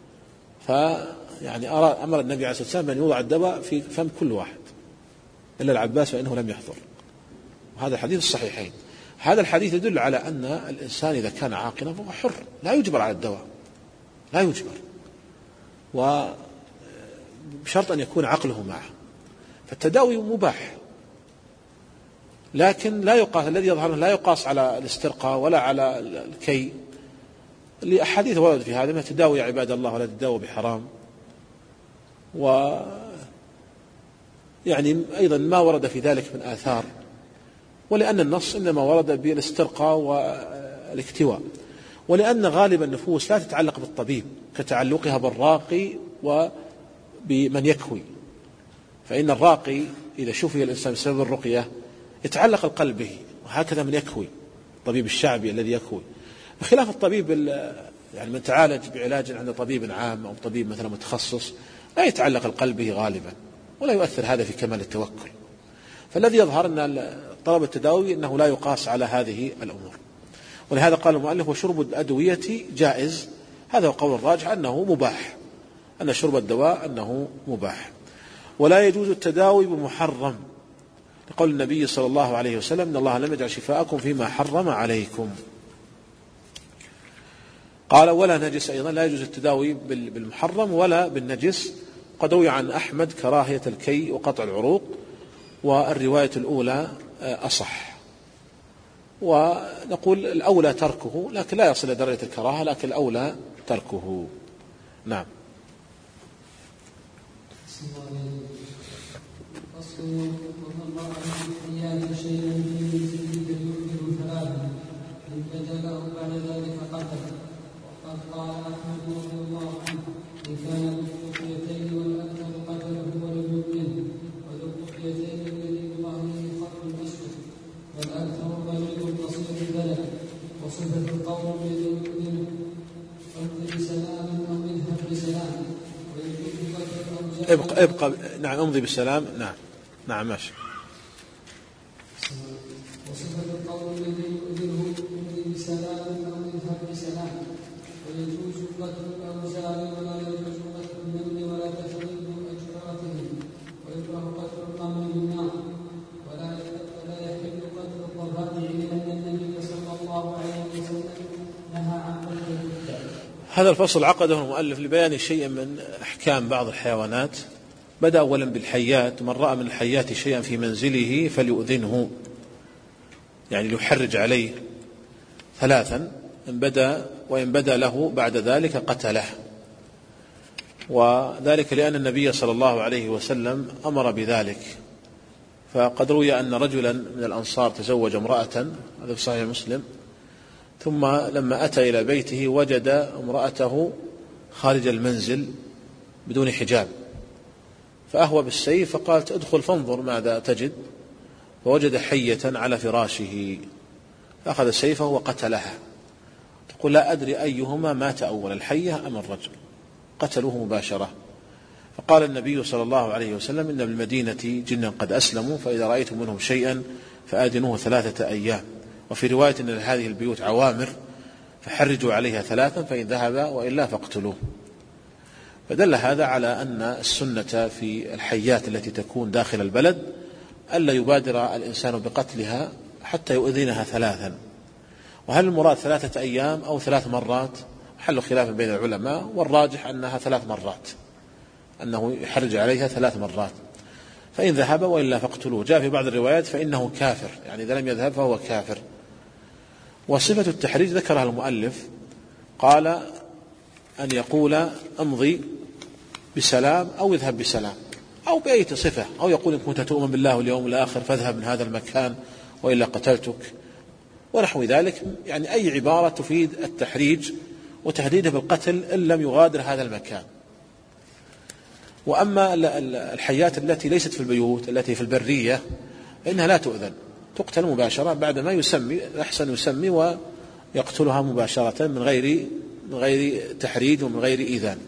فيعني أمر النبي عليه الصلاة والسلام أن يوضع الدواء في فم كل واحد إلا العباس فإنه لم يحضر. وهذا الحديث الصحيحين. هذا الحديث يدل على أن الإنسان إذا كان عاقلا فهو حر، لا يجبر على الدواء، لا يجبر، وبشرط أن يكون عقله معه. فالتداوي مباح، لكن لا يقاس، الذي يظهر لا يقاس على الاسترقاء ولا على الكي، لأحاديث ورد في هذا: ما تداوي يا عباد الله ولا تداوي بحرام. و يعني أيضا ما ورد في ذلك من آثار، ولأن النص إنما ورد بالاسترقاء والاكتواء، ولأن غالب النفوس لا تتعلق بالطبيب كتعلقها بالراقي وبمن يكوي. فإن الراقي إذا شفي الإنسان بسبب الرقية يتعلق القلب به، وهكذا من يكوي، الطبيب الشعبي الذي يكوي، بخلاف الطبيب يعني من تعالج بعلاج عند طبيب عام أو طبيب مثلا متخصص لا يتعلق القلب به غالبا، ولا يؤثر هذا في كمال التوكل. فالذي يظهر أن طلب التداوي أنه لا يقاس على هذه الأمور. ولهذا قال المؤلف: وشرب الأدوية جائز. هذا هو قول الراجح أنه مباح، أن شرب الدواء أنه مباح. ولا يجوز التداوي بمحرم، لقول النبي صلى الله عليه وسلم: إن الله لم يجعل شفاءكم فيما حرم عليكم. قال: ولا نجس، أيضا لا يجوز التداوي بالمحرم ولا بالنجس. قد روي عن أحمد كراهية الكي وقطع العروق، والرواية الأولى أصح، ونقول الأولى تركه، لكن لا يصل إلى درجة الكراهة، لكن الأولى تركه. نعم. قال أحمد رضي الله عنه: إن كان بالخفيتين والأكثر قتله ولم يؤمنه، وذو الخفيتين الذي بظهره خط أسود، والأكثر ضرير قصير البلد. وصفة القوم الذي يؤمنه: امضي بسلام أو اذهب بسلام، ويجوز قتل ابقى ابقى نعم امضي بسلام. نعم نعم ماشي. وصفة القوم الذي يؤذنه: امضي بسلام أو اذهب بسلام، ويجوز قتل الأوزار ولا يجوز قتل النمل ولا تفريد أجراتهم، ويكره قتل القمر بالنار، ولا ولا يحل قتل الضفادع، لأن النبي صلى الله عليه وسلم نهى عن قتل الضفادع. هذا الفصل عقده المؤلف لبيان شيء من أحكام بعض الحيوانات. بدأ أولا بالحيات: من رأى من الحيات شيئا في منزله فليؤذنه، يعني ليحرج عليه ثلاثا، إن بدأ وإن بدأ له بعد ذلك قتله، وذلك لأن النبي صلى الله عليه وسلم أمر بذلك. فقد روي أن رجلا من الأنصار تزوج امرأة، هذا في صحيح مسلم، ثم لما أتى إلى بيته وجد امرأته خارج المنزل بدون حجاب، فأهوى بالسيف فقالت: ادخل فانظر ماذا تجد، فوجد حية على فراشه، فأخذ سيفه وقتلها. تقول: لا أدري أيهما مات أول، الحية أم الرجل، قتلوه مباشرة. فقال النبي صلى الله عليه وسلم: إن بالمدينة جنا قد أسلموا، فإذا رأيتم منهم شيئا فآذنوه ثلاثة أيام. وفي رواية أن هذه البيوت عوامر فحرجوا عليها ثلاثا، فإن ذهب وإلا فاقتلوه. فدل هذا على أن السنة في الحيات التي تكون داخل البلد ألا يبادر الإنسان بقتلها حتى يؤذنها ثلاثا. وهل المراد ثلاثة أيام أو ثلاث مرات؟ حل خلاف بين العلماء، والراجح أنها ثلاث مرات، أنه يحرج عليها ثلاث مرات. فإن ذهب وإلا فاقتلوه. جاء في بعض الروايات: فإنه كافر، يعني إذا لم يذهب فهو كافر. وصفة التحريج ذكرها المؤلف، قال: أن يقول: امضي بسلام أو اذهب بسلام، أو بأي صفة، أو يقول: إن كنت تؤمن بالله واليوم الآخر فاذهب من هذا المكان وإلا قتلتك، ونحو ذلك. يعني أي عبارة تفيد التحريج وتهديده بالقتل إن لم يغادر هذا المكان. وأما الحيات التي ليست في البيوت، التي في البرية، فإنها لا تؤذن، تقتل مباشرة بعدما يسمي، أحسن يسمي ويقتلها مباشرة من غير من غير تحريج ومن غير إيذان.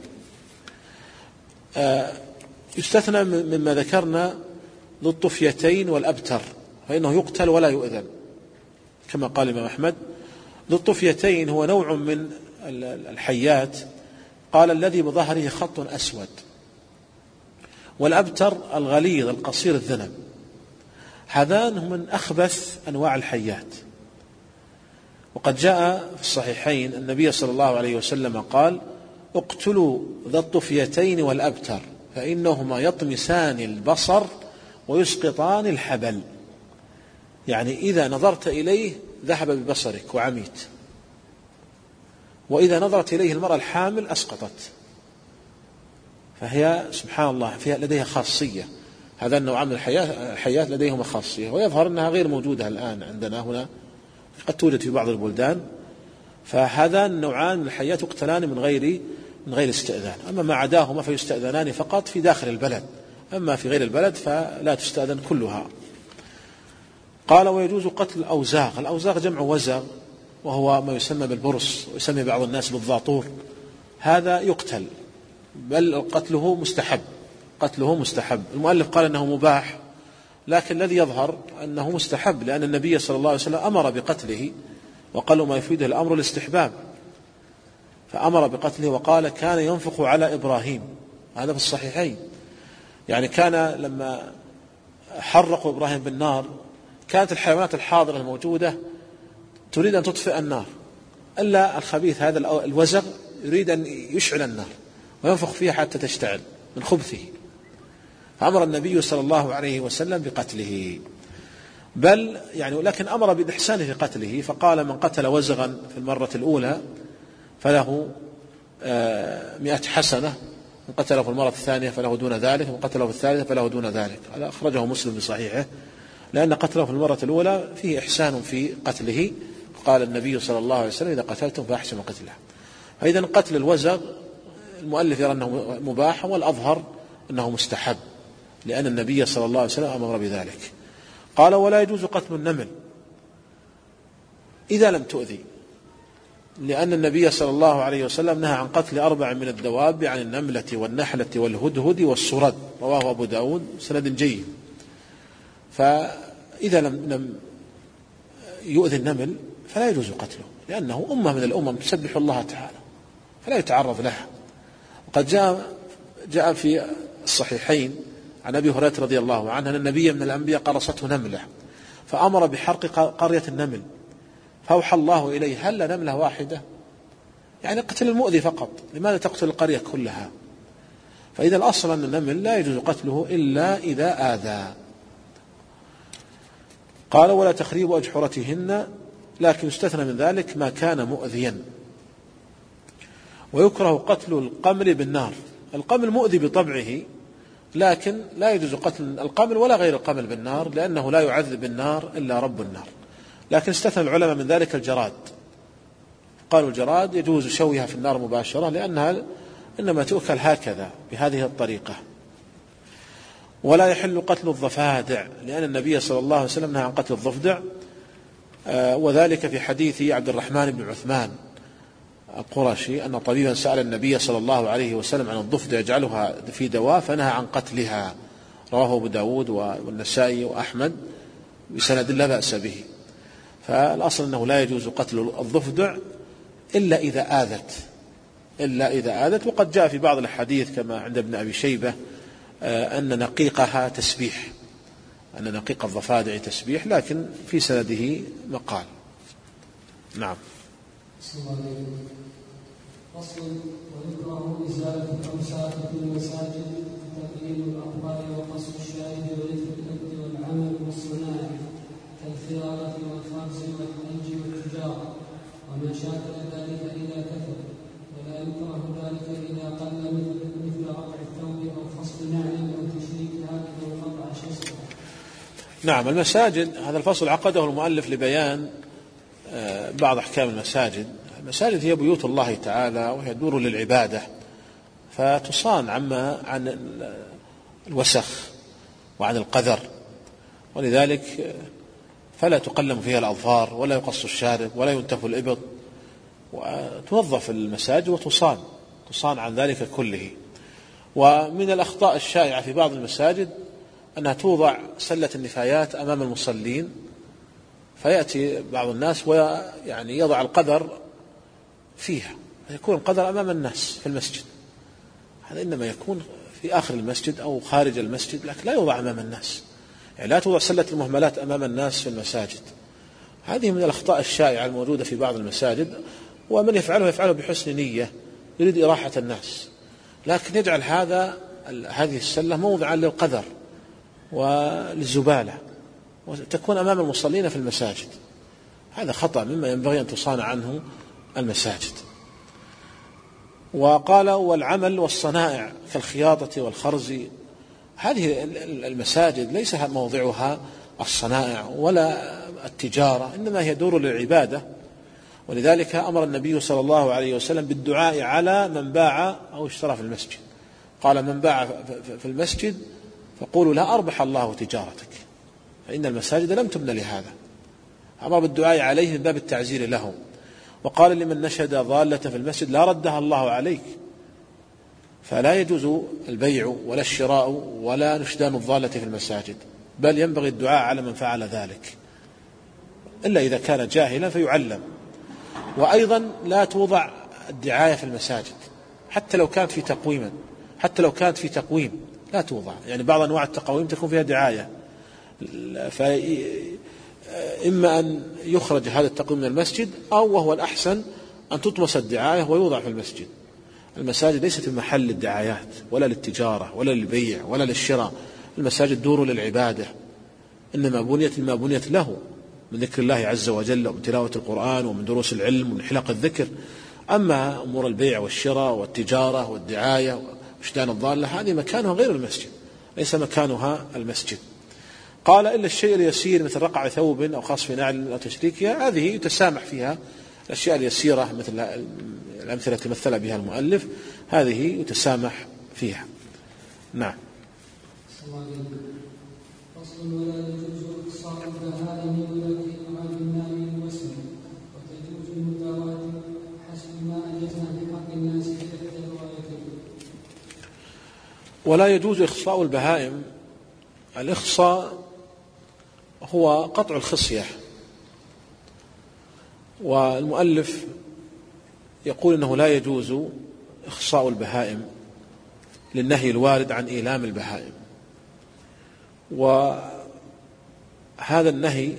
يستثنى مما ذكرنا ذو الطفيتين والأبتر، فإنه يقتل ولا يؤذن، كما قال الإمام أحمد. ذو الطفيتين هو نوع من الحيات، قال: الذي بظهره خط أسود. والأبتر الغليظ القصير الذنب. هذان هم من أخبث أنواع الحيات. وقد جاء في الصحيحين النبي صلى الله عليه وسلم قال: اقتلوا ذا الطفيتين والأبتر، فإنهما يطمسان البصر ويسقطان الحبل. يعني إذا نظرت إليه ذهب ببصرك وعميت، وإذا نظرت إليه المرأة الحامل أسقطت. فهي سبحان الله فيها لديها خاصية. هذا النوع من الحيات لديهما خاصية، ويظهر أنها غير موجودة الآن عندنا هنا، قد توجد في بعض البلدان. فهذا النوعان من الحيات يقتلان من غير من غير استئذان. أما ما عداهما فيستأذنان فقط في داخل البلد، أما في غير البلد فلا تستأذن كلها. قال: ويجوز قتل الأوزاغ. الأوزاغ جمع وزغ، وهو ما يسمى بالبرص، ويسمي بعض الناس بالضاطور. هذا يقتل، بل قتله مستحب، قتله مستحب. المؤلف قال أنه مباح، لكن الذي يظهر أنه مستحب، لأن النبي صلى الله عليه وسلم أمر بقتله، وقال ما يفيده الأمر الاستحباب، فأمر بقتله وقال: كان ينفخ على إبراهيم، هذا في الصحيحين، يعني كان لما حرقوا إبراهيم بالنار كانت الحيوانات الحاضرة الموجودة تريد أن تطفئ النار، إلا الخبيث هذا الوزغ يريد أن يشعل النار وينفخ فيها حتى تشتعل من خبثه، فأمر النبي صلى الله عليه وسلم بقتله، بل يعني لكن أمر بالإحسان في قتله، فقال من قتل وزغا في المرة الأولى فله مئة حسنة، من قتله في المرة الثانية فله دون ذلك، من قتله في الثالثة فله دون ذلك. هذا أخرجه مسلم بصحيحه، لأن قتله في المرة الأولى فيه إحسان في قتله، قال النبي صلى الله عليه وسلم إذا قتلتم فأحسنوا قتله. فإذا قتل الوزغ المؤلف يرى أنه مباح، والأظهر أنه مستحب، لأن النبي صلى الله عليه وسلم أمر بذلك. قال ولا يجوز قتل النمل إذا لم تؤذي، لأن النبي صلى الله عليه وسلم نهى عن قتل أربع من الدواب، عن النملة والنحلة والهدهد والصرد، رواه أبو داود سند جيد. فإذا لم يؤذي النمل فلا يجوز قتله، لأنه أمة من الأمم تسبح الله تعالى فلا يتعرض لها. وقد جاء جاء في الصحيحين عن أبي هريرة رضي الله عنه أن النبي من الأنبياء قرصته نملة فأمر بحرق قرية النمل، فأوحى الله إليه هل نملة واحدة، يعني قتل المؤذي فقط، لماذا تقتل القرية كلها؟ فإذا الأصل أن النمل لا يجوز قتله إلا إذا آذى. قال ولا تخريب أجحرتهن، لكن استثنى من ذلك ما كان مؤذيا. ويكره قتل القمل بالنار، القمل مؤذي بطبعه، لكن لا يجوز قتل القمل ولا غير القمل بالنار، لأنه لا يعذب بالنار إلا رب النار. لكن استثنى العلماء من ذلك الجراد، قالوا الجراد يجوز شويها في النار مباشرة، لأنها إنما تؤكل هكذا بهذه الطريقة. ولا يحل قتل الضفادع، لأن النبي صلى الله عليه وسلم نهى عن قتل الضفدع، وذلك في حديث عبد الرحمن بن عثمان القرشي أن طبيبا سأل النبي صلى الله عليه وسلم عن الضفدع يجعلها في دواء فنهى عن قتلها، رواه أبو داود والنسائي وأحمد بسند لا بأس به. فالأصل أنه لا يجوز قتل الضفدع إلا إذا آذت إلا إذا آذت وقد جاء في بعض الحديث كما عند ابن أبي شيبة أن نقيقها تسبيح، أن نقيق الضفادع تسبيح، لكن في سنده مقال. نعم. فصل ويكره إزالة الأوساخ في المساجد، تقليل الأقوال وقص الشاهد ورث الأرض والعمل والصناعة كالخيارة والخرز والحج والتجارة وما شاكل ذلك إذا كثر، ولا يكره ذلك إذا قل مثل رفع الثوب أو فصل نعل أو تشريك هذا أو قطع شجرة. نعم. المساجد، هذا الفصل عقده المؤلف لبيان بعض أحكام المساجد. المساجد هي بيوت الله تعالى وهي دور للعبادة، فتصان عما عن الوسخ وعن القذر، ولذلك فلا تقلم فيها الأظفار ولا يقص الشارب ولا ينتف الإبط، وتوظف المساجد وتصان تصان عن ذلك كله. ومن الأخطاء الشائعة في بعض المساجد أنها توضع سلة النفايات أمام المصلين، فيأتي بعض الناس ويعني يضع القذر فيها، يكون القذر أمام الناس في المسجد، هذا إنما يكون في آخر المسجد أو خارج المسجد، لكن لا يوضع أمام الناس، يعني لا توضع سلة المهملات أمام الناس في المساجد. هذه من الأخطاء الشائعة الموجودة في بعض المساجد، ومن يفعله يفعله بحسن نية يريد إراحة الناس، لكن يجعل هذا هذه السلة موضعا للقذر وللزبالة وتكون أمام المصلين في المساجد، هذا خطأ مما ينبغي أن تصان عنه المساجد. وقال والعمل والصنائع كالخياطة والخرز، هذه المساجد ليس موضعها الصنائع ولا التجارة، إنما هي دور للعبادة، ولذلك أمر النبي صلى الله عليه وسلم بالدعاء على من باع أو اشترى في المسجد، قال من باع في المسجد فقولوا لا أربح الله تجارتك، فإن المساجد لم تبنى لهذا، أمر بالدعاء عليه من باب التعزير له. وقال لمن نشد ضالة في المسجد لا ردها الله عليك، فلا يجوز البيع ولا الشراء ولا نشدان الضالة في المساجد، بل ينبغي الدعاء على من فعل ذلك، إلا إذا كان جاهلا فيعلم. وأيضا لا توضع الدعاية في المساجد حتى لو كانت في تقويم حتى لو كانت في تقويم لا توضع. يعني بعض أنواع التقاويم تكون فيها دعاية، فإما أن يخرج هذا التقويم من المسجد، أو وهو الأحسن أن تطمس الدعاية ويوضع في المسجد. المساجد ليست محل للدعايات ولا للتجارة ولا للبيع ولا للشراء. المساجد دور للعبادة، إنما بنيت ما بنيت له من ذكر الله عز وجل ومن تلاوة القرآن ومن دروس العلم ومن حلق الذكر. أما أمور البيع والشراء والتجارة والدعاية وشدان الضالة هذه مكانها غير المسجد، ليس مكانها المسجد. قال إلا الشيء اليسير مثل رقع ثوب أو خصف نعل أو تشريكها، هذه يتسامح فيها. الأشياء اليسيرة مثل الأمثلة التي مثل بها المؤلف هذه يتسامح فيها. نعم. فصل ولا يجوز إقصاء البهائم التي أراد النام الوسم، وتجوز المداواة حسب ما أجزنا بحق الناس في إحدى الروايتين. ولا يجوز إخصاء البهائم. الإخصاء هو قطع الخصية، والمؤلف يقول إنه لا يجوز إخصاء البهائم للنهي الوارد عن إيلام البهائم. وهذا النهي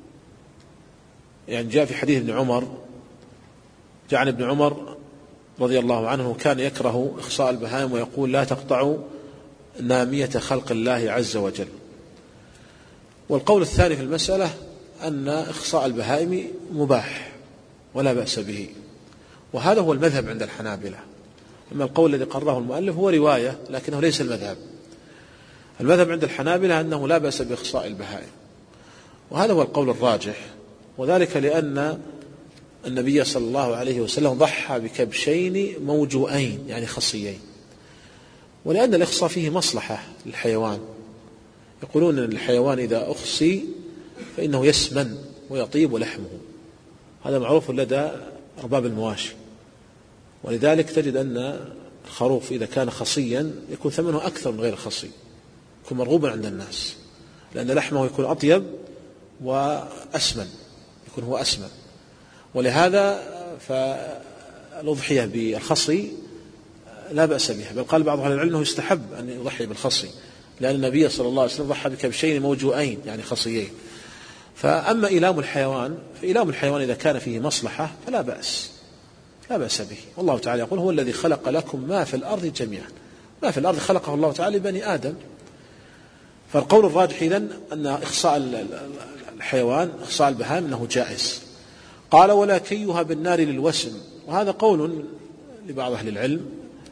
يعني جاء في حديث ابن عمر، جاء عن ابن عمر رضي الله عنه كان يكره إخصاء البهائم ويقول لا تقطعوا نامية خلق الله عز وجل. والقول الثاني في المسألة أن إخصاء البهائم مباح ولا بأس به، وهذا هو المذهب عند الحنابلة. أما القول الذي قرره المؤلف هو رواية لكنه ليس المذهب. المذهب عند الحنابلة أنه لا بأس بإخصاء البهائم، وهذا هو القول الراجح، وذلك لأن النبي صلى الله عليه وسلم ضحى بكبشين موجوئين يعني خصيين، ولأن الإخصاء فيه مصلحة للحيوان. يقولون أن الحيوان إذا أخصي فإنه يسمن ويطيب لحمه، هذا معروف لدى أرباب المواشي، ولذلك تجد أن الخروف إذا كان خصيا يكون ثمنه أكثر من غير الخصي، يكون مرغوبا عند الناس، لأن لحمه يكون أطيب وأسمن، يكون هو أسمن. ولهذا فالأضحية بالخصي لا بأس بها، بل قال بعض أهل العلم أنه يستحب أن يضحي بالخصي، لأن النبي صلى الله عليه وسلم ضحى بكبشين موجوئين يعني خصيين. فأما إيلام الحيوان، فإيلام الحيوان إذا كان فيه مصلحة فلا بأس، لا بأس به. والله تعالى يقول هو الذي خلق لكم ما في الأرض جميعا. ما في الأرض خلقه الله تعالى لبني آدم. فالقول الراجح إذن أن إخصاء الحيوان، إخصاء البهائم أنه جائز. قال ولا كيها بالنار للوسم، وهذا قول لبعض أهل العلم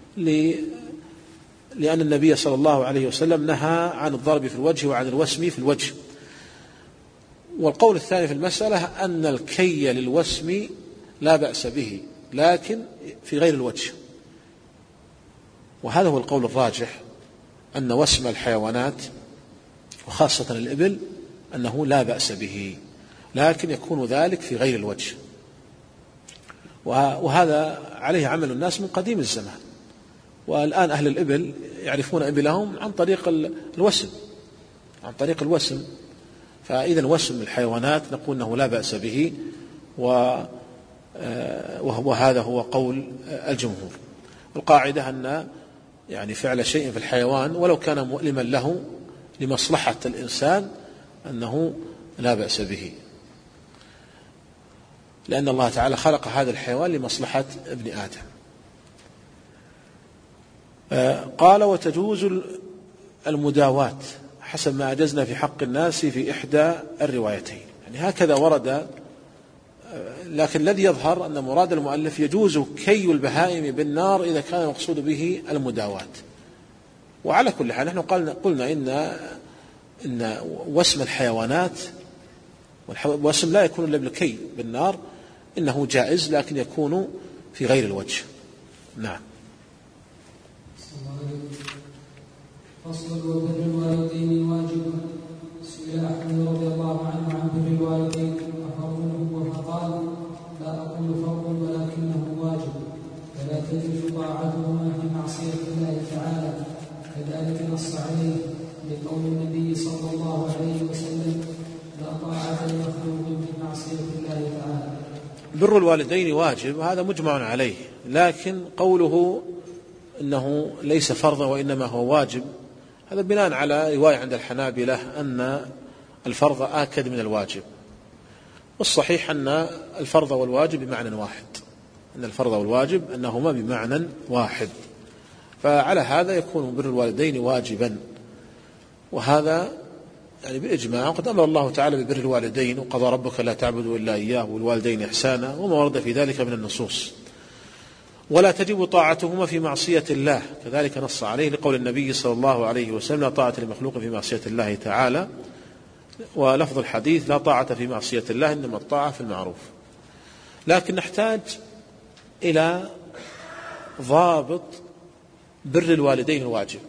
لأن النبي صلى الله عليه وسلم نهى عن الضرب في الوجه وعن الوسم في الوجه. والقول الثاني في المسألة أن الكي للوسم لا بأس به لكن في غير الوجه، وهذا هو القول الراجح، أن وسم الحيوانات وخاصة الإبل أنه لا بأس به لكن يكون ذلك في غير الوجه. وهذا عليه عمل الناس من قديم الزمان، والآن أهل الإبل يعرفون إبلهم عن طريق الوسم، عن طريق الوسم. فإذا وسم الحيوانات نقول أنه لا بأس به، وهذا هو قول الجمهور. القاعدة أن يعني فعل شيء في الحيوان ولو كان مؤلما له لمصلحة الإنسان أنه لا بأس به، لأن الله تعالى خلق هذا الحيوان لمصلحة ابن آدم. قال وتجوز المداواة حسب ما أجزنا في حق الناس في إحدى الروايتين، يعني هكذا ورد. لكن الذي يظهر أن مراد المؤلف يجوز كي البهائم بالنار إذا كان المقصود به المداواة. وعلى كل حال نحن قلنا إن إن وسم الحيوانات والوسم لا يكون إلا بالكي بالنار، إنه جائز لكن يكون في غير الوجه. نعم. فصل وبر الوالدين واجب. سئل أحمد رضي الله عنه عن بر الوالدين أفرض هو، فقال لا أقول فرض ولكنه واجب، فلا تجوز طاعتهما في معصية الله تعالى. كذلك نص عليه لقول النبي صلى الله عليه وسلم لا طاعة لمخلوق في معصية الله تعالى. بر الوالدين واجب، هذا مجمع عليه، لكن قوله إنه ليس فرضا وإنما هو واجب هذا بناء على رواية عند الحنابلة أن الفرض آكد من الواجب، والصحيح أن الفرض والواجب بمعنى واحد، أن الفرض والواجب أنهما بمعنى واحد، فعلى هذا يكون بر الوالدين واجبا. وهذا يعني بالإجماع، وقد أمر الله تعالى ببر الوالدين وقضى ربك لا تعبدوا إلا إياه والوالدين إحسانا وما ورد في ذلك من النصوص. ولا تجب طاعتهما في معصية الله، كذلك نص عليه لقول النبي صلى الله عليه وسلم لا طاعة لمخلوق في معصية الله تعالى، ولفظ الحديث لا طاعة في معصية الله إنما الطاعة في المعروف. لكن نحتاج إلى ضابط بر الوالدين الواجب،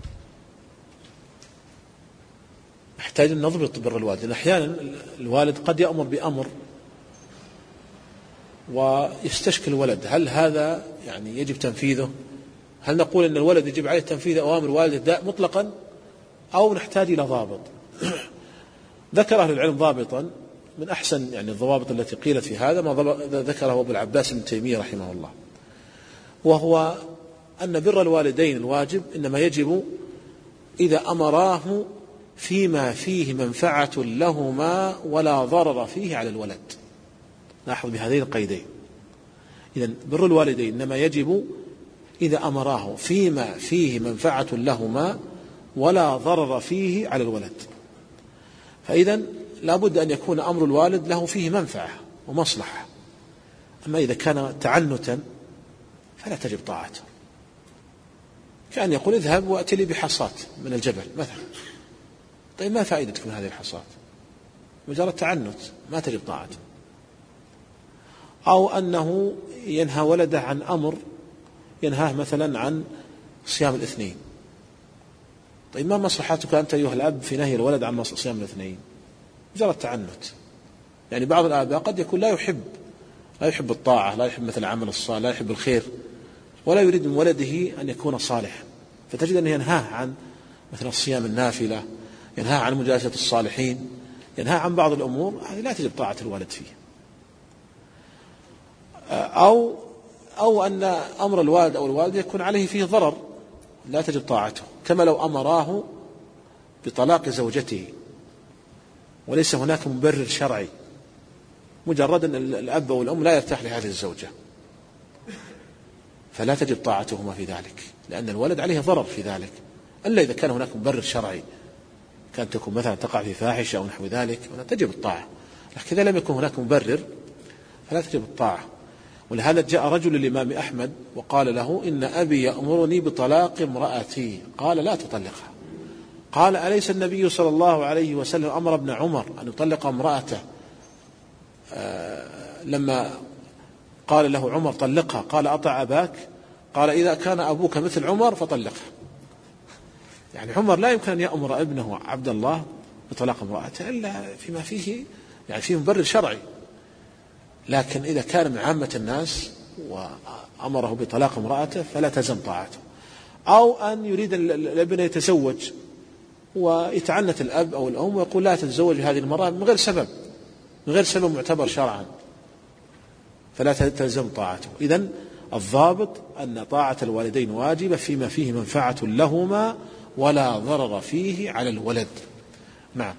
نحتاج أن نضبط بر الوالدين. أحيانا الوالد قد يأمر بأمر ويستشكل الولد، هل هذا يعني يجب تنفيذه؟ هل نقول أن الولد يجب عليه تنفيذ أوامر والده مطلقا، أو نحتاج إلى ضابط؟ ذكر أهل العلم ضابطا من أحسن يعني الضوابط التي قيلت في هذا ما ذكره أبو العباس ابن تيمية رحمه الله، وهو أن بر الوالدين الواجب إنما يجب إذا أمراه فيما فيه منفعة لهما ولا ضرر فيه على الولد. لاحظ بهذين القيدين، إذن بر الوالدين إنما يجب إذا أمراه فيما فيه منفعة لهما ولا ضرر فيه على الولد. فإذا لا بد أن يكون أمر الوالد له فيه منفعة ومصلحة، أما إذا كان تعنتا فلا تجب طاعته، كأن يقول اذهب وأتي لي بحصاة من الجبل مثلا، طيب ما فائدتكم هذه الحصاة؟ مجرد تعنت، ما تجب طاعته. أو أنه ينهى ولده عن أمر ينهاه مثلا عن صيام الاثنين، طيب ما مصلحتك أنت أيها الأب في نهي الولد عن صيام الاثنين؟ مجرد تعنت. يعني بعض الآباء قد يكون لا يحب لا يحب الطاعة، لا يحب مثل العمل الصالح، لا يحب الخير، ولا يريد من ولده أن يكون صالحا، فتجد أنه ينهاه عن مثل الصيام النافلة، ينهاه عن مجالسة الصالحين، ينهاه عن بعض الأمور هذه لا تجب طاعة الولد فيه. أو أو أن أمر الوالد أو الوالد يكون عليه فيه ضرر لا تجب طاعته، كما لو أمراه بطلاق زوجته وليس هناك مبرر شرعي، مجرد أن الأب والأم لا يرتاح لهذه الزوجة، فلا تجب طاعتهما في ذلك، لأن الولد عليه ضرر في ذلك، إلا إذا كان هناك مبرر شرعي، كانت تكون مثلا تقع في فاحشة أو نحو ذلك تجب الطاعة، لكن إذا لم يكن هناك مبرر فلا تجب الطاعة. ولهذا جاء رجل للإمام أحمد وقال له إن أبي يأمرني بطلاق امرأتي، قال لا تطلقها. قال أليس النبي صلى الله عليه وسلم أمر ابن عمر أن يطلق امرأته آه لما قال له عمر طلقها قال أطع أباك؟ قال إذا كان أبوك مثل عمر فطلقها. يعني عمر لا يمكن أن يأمر ابنه عبد الله بطلاق امرأته إلا فيما فيه يعني فيه مبرر شرعي، لكن إذا كان من عامة الناس وأمره بطلاق امرأته فلا تلزم طاعته. أو أن يريد الابن يتزوج ويتعنت الأب أو الأم ويقول لا تتزوج هذه المرأة من غير سبب من غير سبب معتبر شرعا، فلا تلزم طاعته. إذن الضابط أن طاعة الوالدين واجبة فيما فيه منفعة لهما ولا ضرر فيه على الولد. نعم.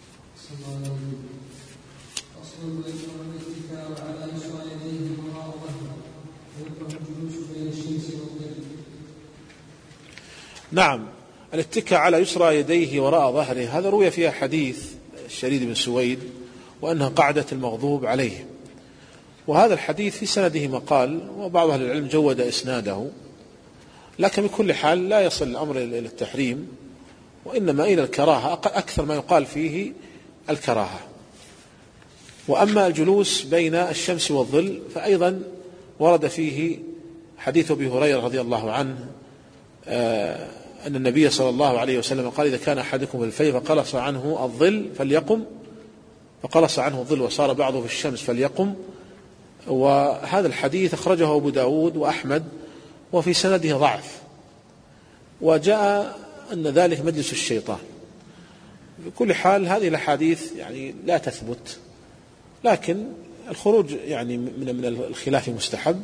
نعم، الاتكاء على يسرى يديه وراء ظهره هذا روي فيها حديث الشريد بن سويد وأنها قاعدة المغضوب عليه، وهذا الحديث في سنده مقال وبعض أهل العلم جود إسناده، لكن بكل حال لا يصل الأمر إلى التحريم وإنما إلى الكراهة، أكثر ما يقال فيه الكراهة. وأما الجلوس بين الشمس والظل فأيضا ورد فيه حديث أبي هريرة رضي الله عنه أن النبي صلى الله عليه وسلم قال إذا كان أحدكم في الفيء فقلص عنه الظل فليقم فقلص عنه الظل وصار بعضه في الشمس فليقم. وهذا الحديث أخرجه أبو داود وأحمد وفي سنده ضعف، وجاء أن ذلك مجلس الشيطان. بكل حال هذه الأحاديث يعني لا تثبت، لكن الخروج يعني من من الخلاف مستحب،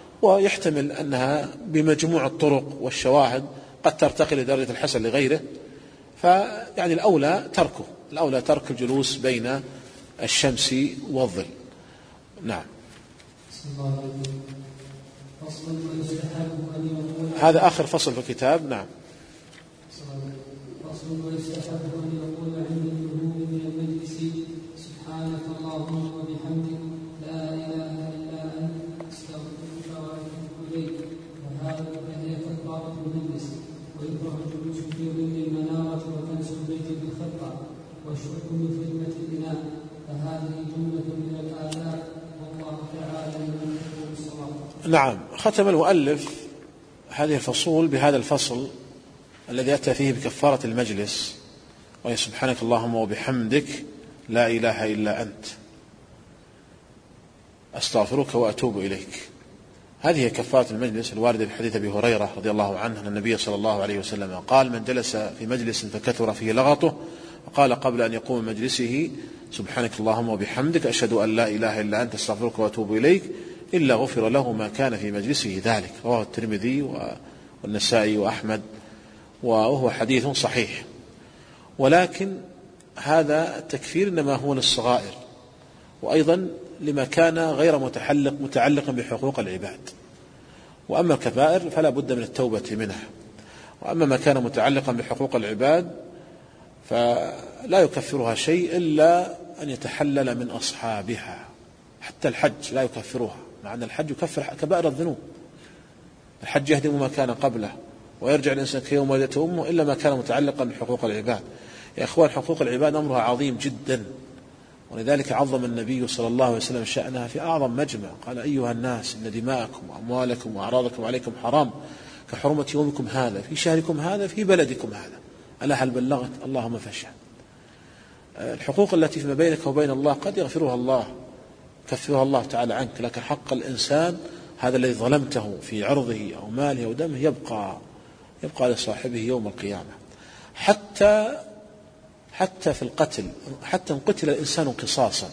ويحتمل أنها بمجموع الطرق والشواهد قد ترتقي لدرجة الحسن لغيره، فيعني الأولى تركه، الأولى ترك الجلوس بين الشمس والظل. نعم. هذا آخر فصل في الكتاب. نعم. فصل ويستحب أن يقول عند الذهول من المجلس سبحانك اللهم وبحمدك لا إله إلا أنت أستغفرك وأتوب إليك، وهذا فهي كفارة المجلس. ويكره الجلوس في ظل المنارة وكنس البيت بالخطة والشرب من خدمة الإناء، فهذه جملة من الآداب، والله تعالى يملكه بالصواب. نعم. ختم المؤلف هذه الفصول بهذا الفصل الذي أتى فيه بكفارة المجلس، وهي سبحانك اللهم وبحمدك لا إله إلا أنت أستغفرك وأتوب إليك. هذه كفارة المجلس الواردة في حديث أبي هريرة رضي الله عنه أن النبي صلى الله عليه وسلم قال: من جلس في مجلس فكثر فيه لغطه وقال قبل أن يقوم من مجلسه سبحانك اللهم وبحمدك أشهد أن لا إله إلا أنت أستغفرك وأتوب إليك إلا غفر له ما كان في مجلسه ذلك. رواه الترمذي والنسائي وأحمد، وهو حديث صحيح. ولكن هذا التكفير إنما هو للصغائر، وأيضا لما كان غير متعلق متعلقا بحقوق العباد. وأما الكبائر فلا بد من التوبة منها، وأما ما كان متعلقا بحقوق العباد فلا يكفرها شيء إلا أن يتحلل من أصحابها. حتى الحج لا يكفرها، مع أن الحج يكفر كبائر الذنوب. الحج يهدم ما كان قبله ويرجع الإنسان كيوم ولدته أمه إلا ما كان متعلقا بحقوق العباد. يا إخوان، حقوق العباد أمرها عظيم جدا، ولذلك عظم النبي صلى الله عليه وسلم شأنها في أعظم مجمع. قال: أيها الناس إن دماءكم وأموالكم وأعراضكم عليكم حرام كحرمة يومكم هذا في شهركم هذا في بلدكم هذا، ألا هل بلغت؟ اللهم فاشهد. الحقوق التي فيما بينك وبين الله قد يغفرها الله، كفرها الله تعالى عنك، لكن حق الإنسان هذا الذي ظلمته في عرضه أو ماله أو دمه يبقى يبقى لصاحبه يوم القيامة. حتى حتى في القتل، حتى ان قتل الإنسان قصاصا،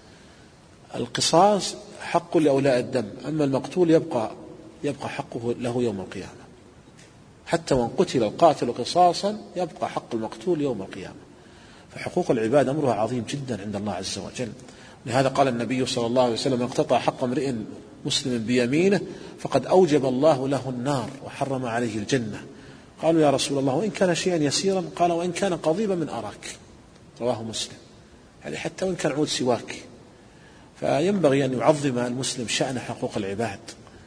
القصاص حق لأولاء الدم، أما المقتول يبقى يبقى حقه له يوم القيامة. حتى وان قتل القاتل قصاصا يبقى حق المقتول يوم القيامة. فحقوق العباد أمرها عظيم جدا عند الله عز وجل. لهذا قال النبي صلى الله عليه وسلم: من اقتطع حق امرئ مسلم بيمينه فقد أوجب الله له النار وحرم عليه الجنة. قالوا: يا رسول الله وإن كان شيئا يسيرا؟ قال: وإن كان قضيبا من أراك. رواه مسلم. يعني حتى وإن كان عود سواك. فينبغي أن يعظم المسلم شأن حقوق العباد.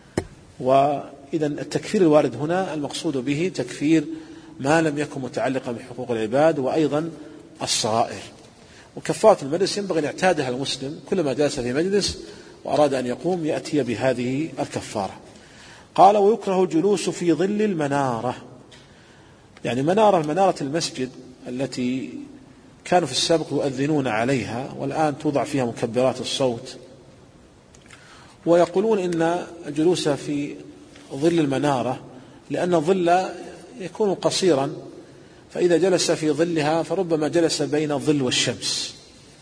وإذا التكفير الوارد هنا المقصود به تكفير ما لم يكن متعلقا بحقوق العباد، وأيضا الصغائر. وكفارة المجلس ينبغي أن يعتادها المسلم، كلما جلس في مجلس وأراد أن يقوم يأتي بهذه الكفارة. قال: ويكره الجلوس في ظل المنارة. يعني منارة منارة المسجد التي كانوا في السابق يؤذنون عليها، والآن توضع فيها مكبرات الصوت. ويقولون إن الجلوس في ظل المنارة لأن الظل يكون قصيرا، فإذا جلس في ظلها فربما جلس بين الظل والشمس.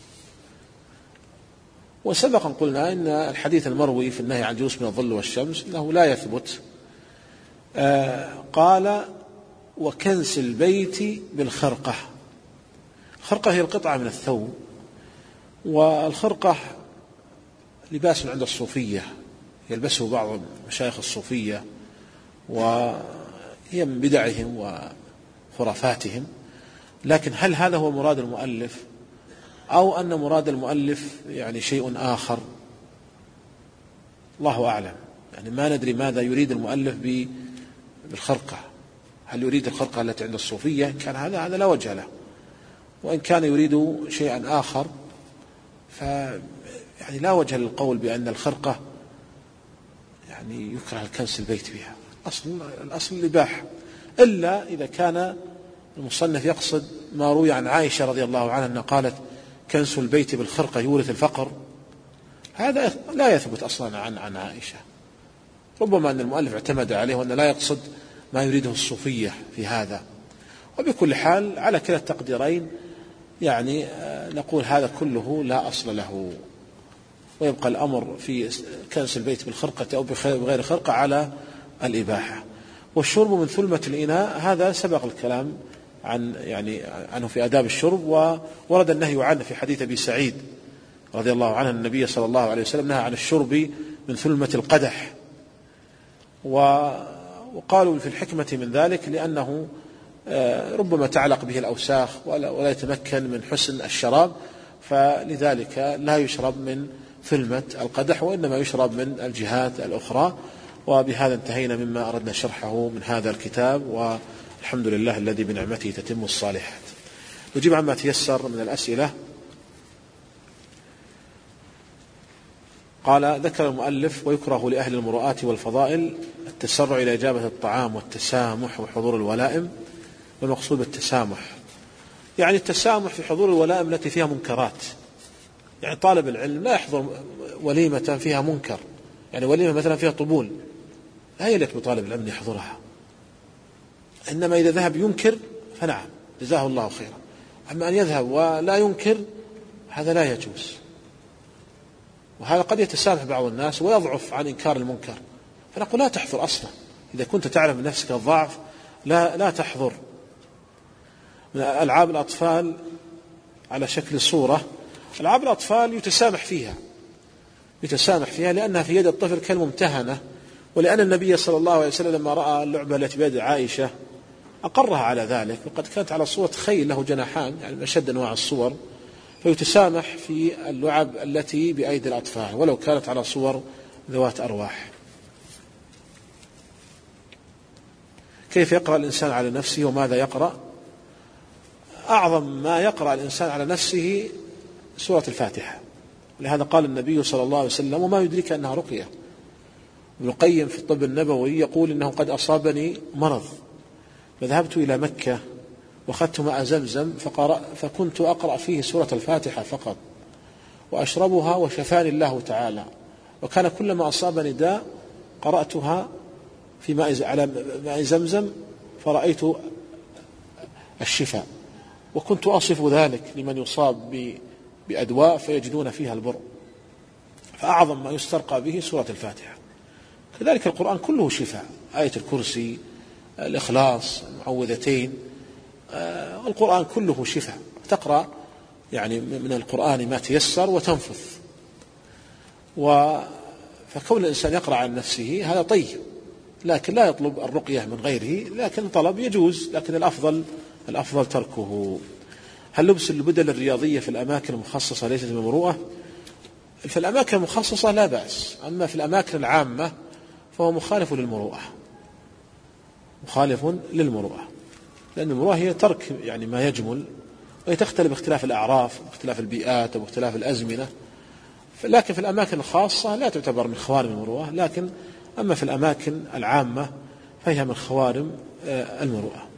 وسبقا قلنا إن الحديث المروي في النهي عن الجلوس من الظل والشمس إنه لا يثبت. آه قال: وكنس البيت بالخرقة. الخرقة هي القطعة من الثوب، والخرقة لباس عند الصوفية يلبسه بعض مشايخ الصوفية، وهي من بدعهم وخرافاتهم. لكن هل هذا هو مراد المؤلف أو أن مراد المؤلف يعني شيء آخر؟ الله أعلم. يعني ما ندري ماذا يريد المؤلف بالخرقة. هل يريد الخرقة التي عند الصوفية؟ كان هذا هذا لا وجه له. وإن كان يريد شيئا آخر ف يعني لا وجه للقول بأن الخرقة يعني يكره الكنس البيت بها. أصل الأصل الإباحة، إلا إذا كان المصنف يقصد ما روي عن عائشة رضي الله عنها أنها قالت: كنس البيت بالخرقة يورث الفقر. هذا لا يثبت أصلا عن عن عائشة. ربما أن المؤلف اعتمد عليه وأن لا يقصد ما يريده الصوفية في هذا. وبكل حال على كلا التقديرين يعني نقول هذا كله لا أصل له، ويبقى الأمر في كنس البيت بالخرقة أو بغير خرقة على الإباحة. والشرب من ثلمة الإناء هذا سبق الكلام عن يعني عنه في آداب الشرب، وورد النهي عنه في حديث أبي سعيد رضي الله عنه النبي صلى الله عليه وسلم نهى عن الشرب من ثلمة القدح. وقالوا في الحكمة من ذلك لأنه ربما تعلق به الأوساخ ولا يتمكن من حسن الشراب، فلذلك لا يشرب من ثلمة القدح وإنما يشرب من الجهات الأخرى. وبهذا انتهينا مما أردنا شرحه من هذا الكتاب، والحمد لله الذي بنعمته تتم الصالحات. نجيب عما تيسر من الأسئلة. قال: ذكر المؤلف: ويكره لأهل المروءات والفضائل التسرع إلى إجابة الطعام والتسامح وحضور الولائم. والمقصود بالتسامح يعني التسامح في حضور الولائم التي فيها منكرات. يعني طالب العلم لا يحضر وليمة فيها منكر، يعني وليمة مثلا فيها طبول، لا يليق بطالب العلم أن يحضرها. إنما إذا ذهب ينكر فنعم جزاه الله خيرا، أما أن يذهب ولا ينكر هذا لا يجوز. وهذا قد يتسامح بعض الناس ويضعف عن إنكار المنكر، فنقول لا تحضر أصلا. إذا كنت تعلم من نفسك الضعف لا, لا تحضر. من ألعاب الأطفال على شكل صورة، ألعاب الأطفال يتسامح فيها يتسامح فيها لأنها في يد الطفل كالممتهنة، ولأن النبي صلى الله عليه وسلم لما رأى اللعبة التي بيد عائشة أقرها على ذلك، وقد كانت على صورة خيل له جناحان، يعني من أشد أنواع الصور، فيتسامح في اللعب التي بأيدي الأطفال ولو كانت على صور ذوات أرواح. كيف يقرأ الإنسان على نفسه وماذا يقرأ؟ أعظم ما يقرأ الإنسان على نفسه سورة الفاتحة، لهذا قال النبي صلى الله عليه وسلم: وما يدرك أنها رقية. ابن القيم في الطب النبوي يقول: إنه قد أصابني مرض فذهبت إلى مكة وأخذت ماء زمزم فكنت أقرأ فيه سورة الفاتحة فقط وأشربها وشفاني الله تعالى، وكان كلما أصابني داء قرأتها في ماء على ماء زمزم فرأيت الشفاء، وكنت أصف ذلك لمن يصاب بأدواء فيجدون فيها البرء. فأعظم ما يسترقى به سورة الفاتحة. كذلك القرآن كله شفاء، آية الكرسي، الإخلاص، المعوذتين، القرآن كله شفاء. تقرأ يعني من القرآن ما تيسر وتنفث. فكون الإنسان يقرأ عن نفسه هذا طيب، لكن لا يطلب الرقية من غيره، لكن طلب يجوز، لكن الأفضل الأفضل تركه. هل لبس البدل الرياضية في الأماكن المخصصة ليست بمروءة؟ في الأماكن المخصصة لا بأس، أما في الأماكن العامة فهو مخالف للمروءة مخالف للمروءة لأن المروءة هي ترك يعني ما يجمل، وهي تختلف باختلاف الأعراف واختلاف البيئات واختلاف الأزمنة. لكن في الأماكن الخاصة لا تعتبر من خوارم المروءة، لكن أما في الأماكن العامة فهي من خوارم المروءة.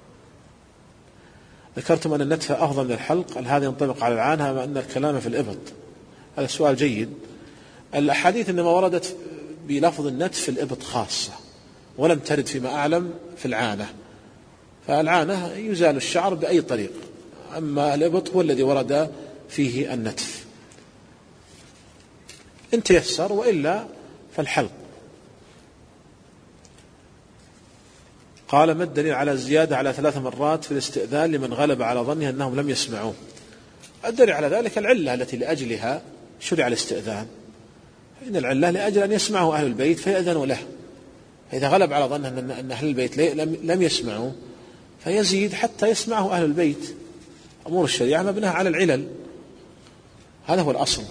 ذكرتم أن النتف أفضل من الحلق، هل هذا ينطبق على العانة أم أن الكلام في الإبط؟ هذا السؤال جيد. الأحاديث إنما وردت بلفظ النتف في الإبط خاصة، ولم ترد فيما أعلم في العانة، فالعانة يزال الشعر بأي طريق، أما الإبط هو الذي ورد فيه النتف إن تيسر، وإلا فالحلق. قال: ما الدليل على الزيادة على ثلاث مرات في الاستئذان لمن غلب على ظنه أنهم لم يسمعوه؟ الدليل على ذلك العلة التي لأجلها شرع الاستئذان، إن العلة لأجل أن يسمعه أهل البيت فيأذنوا له، فإذا غلب على ظنه أن أهل البيت لم يسمعوا فيزيد حتى يسمعه أهل البيت. أمور الشريعة مبناها على العلل، هذا هو الأصل.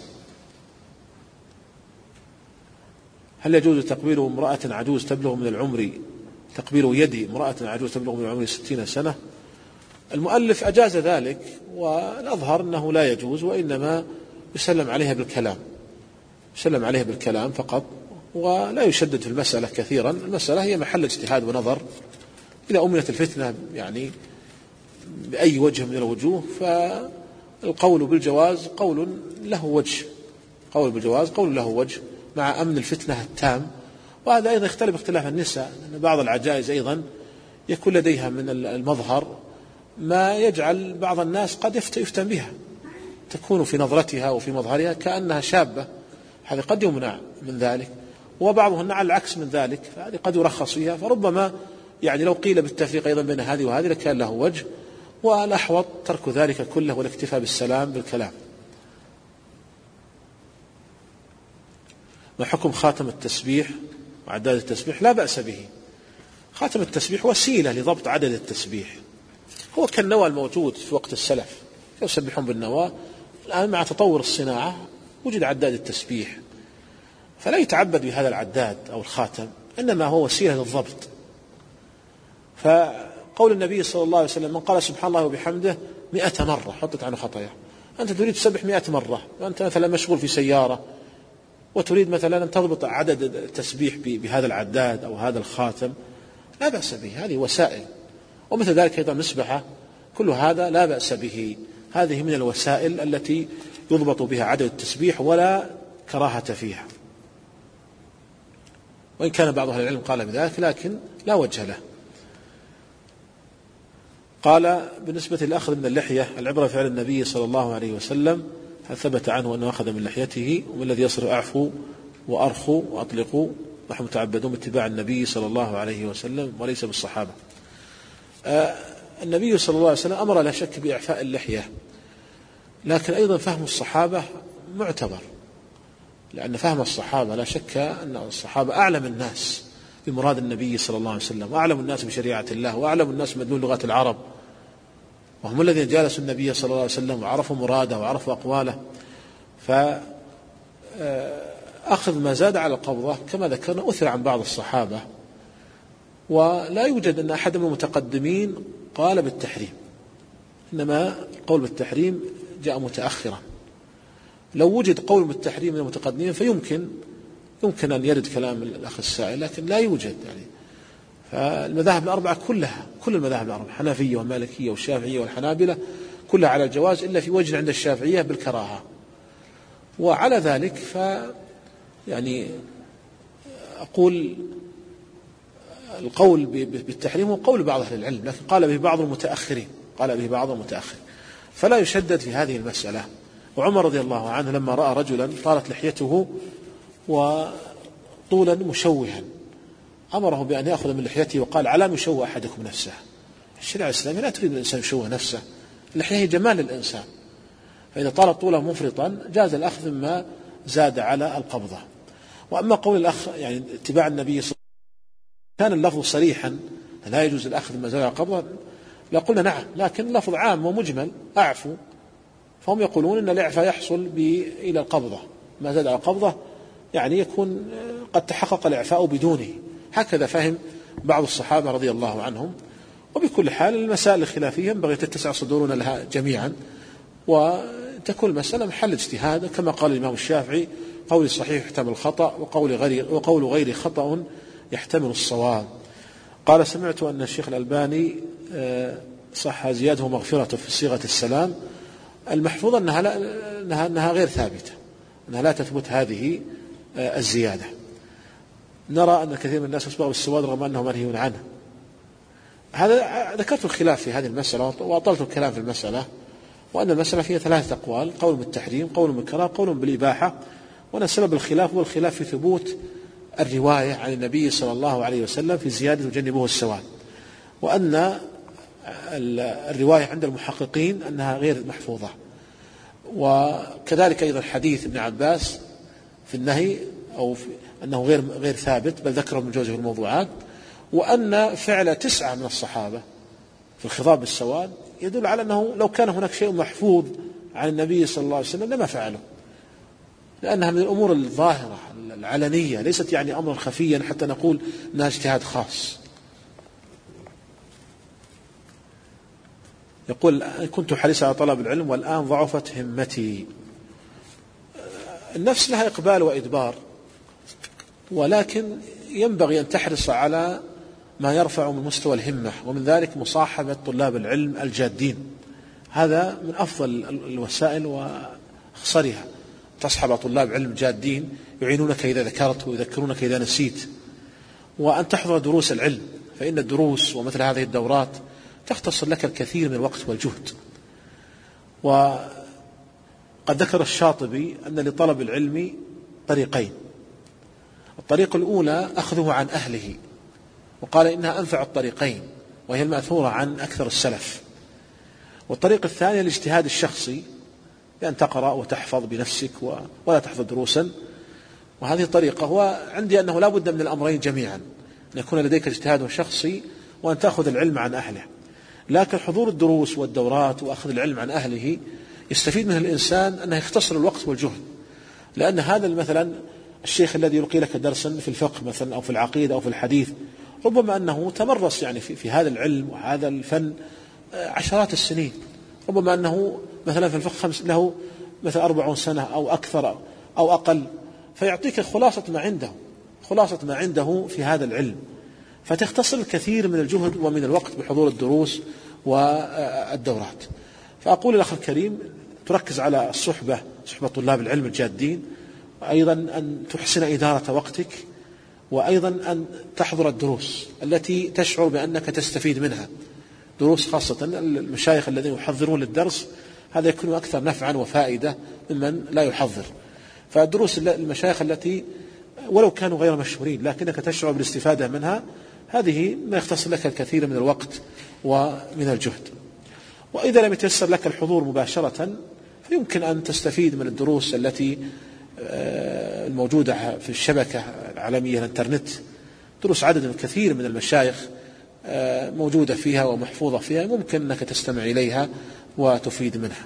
هل يجوز تقبيل امرأة عجوز تبلغ من العمر تقبيل يد امرأة عجوز تبلغ من العمر ستين سنة؟ المؤلف أجاز ذلك، والأظهر أنه لا يجوز، وإنما يسلم عليها بالكلام يسلم عليها بالكلام فقط، ولا يشدد في المسألة كثيرا. المسألة هي محل اجتهاد ونظر، إذا أمنت الفتنة يعني بأي وجه من الوجوه فالقول بالجواز قول له وجه قول بالجواز قول له وجه مع أمن الفتنة التام. وهذا أيضا يختلف اختلاف النساء، لأن بعض العجائز أيضا يكون لديها من المظهر ما يجعل بعض الناس قد يفتن بها، تكون في نظرتها وفي مظهرها كأنها شابة، هذا قد يمنع من ذلك، وبعضهن على العكس من ذلك، فهذه قد يرخص فيها. فربما يعني لو قيل بالتفريق أيضا بين هذه وهذه لكان له وجه، والأحوط ترك ذلك كله والاكتفاء بالسلام بالكلام. ما حكم خاتم التسبيح وعداد التسبيح؟ لا بأس به. خاتم التسبيح وسيلة لضبط عدد التسبيح، هو كالنوى الموجود في وقت السلف يسبحون بالنوى. الآن مع تطور الصناعة وجد عداد التسبيح، فلا يتعبد بهذا العداد أو الخاتم، إنما هو وسيلة للضبط. فقول النبي صلى الله عليه وسلم: من قال سبحان الله وبحمده مئة مرة حطت عنه خطايا. أنت تريد تسبح مئة مرة وأنت مثلا مشغول في سيارة، وتريد مثلا أن تضبط عدد التسبيح بهذا العداد أو هذا الخاتم، لا بأس به، هذه وسائل. ومثل ذلك أيضا مسبحة، كل هذا لا بأس به، هذه من الوسائل التي يضبط بها عدد التسبيح ولا كراهة فيها، وإن كان بعض أهل العلم قال بذلك لكن لا وجه له. قال: بالنسبة للأخذ من اللحية، العبرة فعل النبي صلى الله عليه وسلم، هل ثبت عنه أنه أخذ من لحيته؟ ومن الذي يصرف أعفو وأرخوا وأطلقوا؟ نحن متعبدون باتباع النبي صلى الله عليه وسلم وليس بالصحابة. آه النبي صلى الله عليه وسلم أمر لا شك بإعفاء اللحية، لكن أيضا فهم الصحابة معتبر، لأن فهم الصحابة لا شك أن الصحابة أعلم الناس بمراد النبي صلى الله عليه وسلم، وأعلم الناس بشريعة الله، وأعلم الناس بمدلول لغات العرب، وهم الذين جالسوا النبي صلى الله عليه وسلم وعرفوا مراده وعرفوا أقواله. فأخذ ما زاد على القبضة كما ذكرنا أثر عن بعض الصحابة، ولا يوجد أن أحد من المتقدمين قال بالتحريم، إنما القول بالتحريم جاء متأخرا. لو وجد قول بالتحريم من المتقدمين فيمكن يمكن أن يرد كلام الأخ السائل، لكن لا يوجد. يعني فالمذاهب الأربعة كلها، كل المذاهب الأربعة، الحنفية والمالكية والشافعية والحنابلة، كلها على الجواز إلا في وجه عند الشافعية بالكراهة. وعلى ذلك ف يعني أقول القول بالتحريم هو قول بعض أهل العلم، لكن قال به بعض المتأخرين، قال به بعض المتأخرين، فلا يشدد في هذه المسألة. وعمر رضي الله عنه لما رأى رجلا طالت لحيته وطولا مشوها أمره بأن يأخذ من لحيته وقال: على مشوه أحدكم نفسه. الشريعة الإسلامية لا تريد الإنسان يشوه نفسه، اللحية هي جمال الإنسان، فإذا طالت طوله مفرطا جاز الأخذ مما زاد على القبضة. وأما قول الأخ يعني اتباع النبي صلى الله عليه وسلم كان اللفظ صريحا لا يجوز الأخذ مما زاد على القبضة، لقلنا نعم، لكن لفظ عام ومجمل أعفو، فهم يقولون أن الإعفاء يحصل إلى القبضة، ما زاد على القبضة يعني يكون قد تحقق الإعفاء بدونه، هكذا فهم بعض الصحابة رضي الله عنهم. وبكل حال المسائل الخلافية ينبغي تتسع صدورنا لها جميعا، وتكون المسألة محل اجتهاد، كما قال الإمام الشافعي: قول صحيح يحتمل الخطأ، وقول غير, وقول غير خطأ يحتمل الصواب. قال: سمعت أن الشيخ الألباني صح زياده مغفرته في صيغة السلام. المحفوظ أنها, لا أنها, أنها غير ثابتة، أنها لا تثبت هذه الزيادة. نرى أن كثير من الناس يصبغ بالسواد رغم أنه منهي عنه. هذا ذكرت الخلاف في هذه المسألة وأطلت الكلام في المسألة، وأن المسألة فيها ثلاثة أقوال: قول بالتحريم، قول بالكراهة، قول بالإباحة. وأن سبب الخلاف هو الخلاف في ثبوت الرواية عن النبي صلى الله عليه وسلم في زيادة وجنبوه السواد، وأن الرواية عند المحققين أنها غير محفوظة. وكذلك أيضا حديث ابن عباس في النهي أو في أنه غير غير ثابت، بل ذكره ابن جوزي في الموضوعات. وأن فعل تسعة من الصحابة في الخضاب بالسواد يدل على أنه لو كان هناك شيء محفوظ عن النبي صلى الله عليه وسلم لما فعله، لأنها من الأمور الظاهرة العلنية، ليست يعني أمرا خفيا حتى نقول أنها اجتهاد خاص. يقول: كنت حريصا على طلب العلم والآن ضعفت همتي. النفس لها إقبال وإدبار، ولكن ينبغي أن تحرص على ما يرفع من مستوى الهمة، ومن ذلك مصاحبة طلاب العلم الجادين، هذا من أفضل الوسائل وأخصرها. تصحب طلاب علم جادين يعينونك إذا ذكرت ويذكرونك إذا نسيت، وأن تحضر دروس العلم، فإن الدروس ومثل هذه الدورات تختصر لك الكثير من الوقت والجهد. وقد ذكر الشاطبي أن لطلب العلم طريقين: الطريق الأولى أخذه عن أهله، وقال إنها أنفع الطريقين، وهي المأثورة عن أكثر السلف، والطريقة الثانية الاجتهاد الشخصي، بأن تقرأ وتحفظ بنفسك ولا تحفظ دروسا، وهذه الطريقة. هو عندي أنه لا بد من الأمرين جميعا، أن يكون لديك اجتهاد شخصي وأن تأخذ العلم عن أهله. لكن حضور الدروس والدورات وأخذ العلم عن أهله يستفيد منه الإنسان أنه يختصر الوقت والجهد، لأن هذا مثلا الشيخ الذي يلقي لك درسا في الفقه مثلا أو في العقيدة أو في الحديث ربما أنه تمرس يعني في, في هذا العلم وهذا الفن عشرات السنين، ربما أنه مثلا في الفقه خمس له مثلا أربعون سنة أو أكثر أو أقل، فيعطيك خلاصة ما عنده خلاصة ما عنده في هذا العلم، فتختصر الكثير من الجهد ومن الوقت بحضور الدروس والدورات. فأقول الأخ الكريم تركز على الصحبة، صحبة طلاب العلم الجادين، وأيضا أن تحسن إدارة وقتك، وأيضا أن تحضر الدروس التي تشعر بأنك تستفيد منها، دروس خاصة المشايخ الذين يحضرون للدرس، هذا يكون أكثر نفعا وفائدة ممن لا يحضر. فالدروس المشايخ التي ولو كانوا غير مشهورين لكنك تشعر بالاستفادة منها، هذه ما يختصر لك الكثير من الوقت ومن الجهد. وإذا لم يتيسر لك الحضور مباشرة فيمكن أن تستفيد من الدروس التي الموجودة في الشبكة العالمية الانترنت، دروس عدد كثير من المشايخ موجودة فيها ومحفوظة فيها، ممكن أنك تستمع إليها وتفيد منها.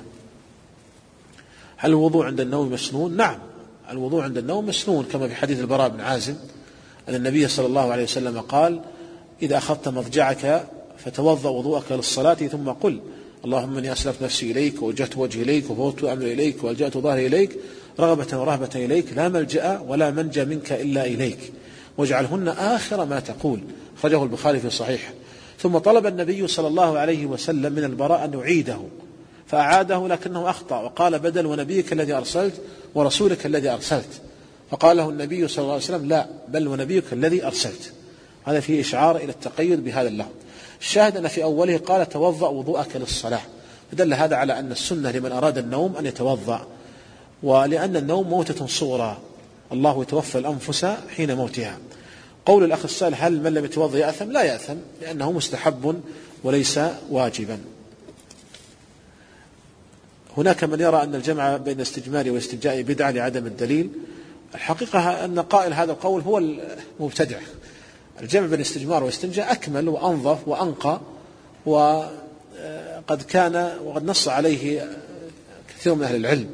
هل الوضوء عند النوم مسنون؟ نعم، الوضوء عند النوم مسنون، كما في حديث البراء بن عازب أن النبي صلى الله عليه وسلم قال: إذا أخذت مضجعك فتوضأ وضوءك للصلاة ثم قل: اللهم إني أسلمت نفسي إليك ووجهت وجهي إليك وفوضت أمري إليك والجأت ظهري إليك رغبة ورهبة إليك، لا ملجأ ولا منجى منك إلا إليك، واجعلهن آخر ما تقول. أخرجه البخاري في صحيح. ثم طلب النبي صلى الله عليه وسلم من البراء أن يعيده، فأعاده لكنه أخطأ وقال: بدل ونبيك الذي أرسلت ورسولك الذي أرسلت. فقال له النبي صلى الله عليه وسلم: لا، بل ونبيك الذي أرسلت. هذا فيه إشعار إلى التقيد بهذا اللفظ. الشاهد أن في أوله قال: توضأ وضوءك للصلاة، فدل هذا على أن السنة لمن أراد النوم أن يتوضأ، ولأن النوم موتة صغرى، الله يتوفى الأنفس حين موتها. قول الأخ السائل: هل من لم يتوضأ يأثم؟ لا يأثم، لأنه مستحب وليس واجبا. هناك من يرى أن الجمع بين الاستجمار والاستنجاء بدعة لعدم الدليل. الحقيقة أن قائل هذا القول هو المبتدع. الجمع بين الاستجمار والاستنجاء أكمل وأنظف وأنقى، وقد كان وقد نص عليه كثير من أهل العلم،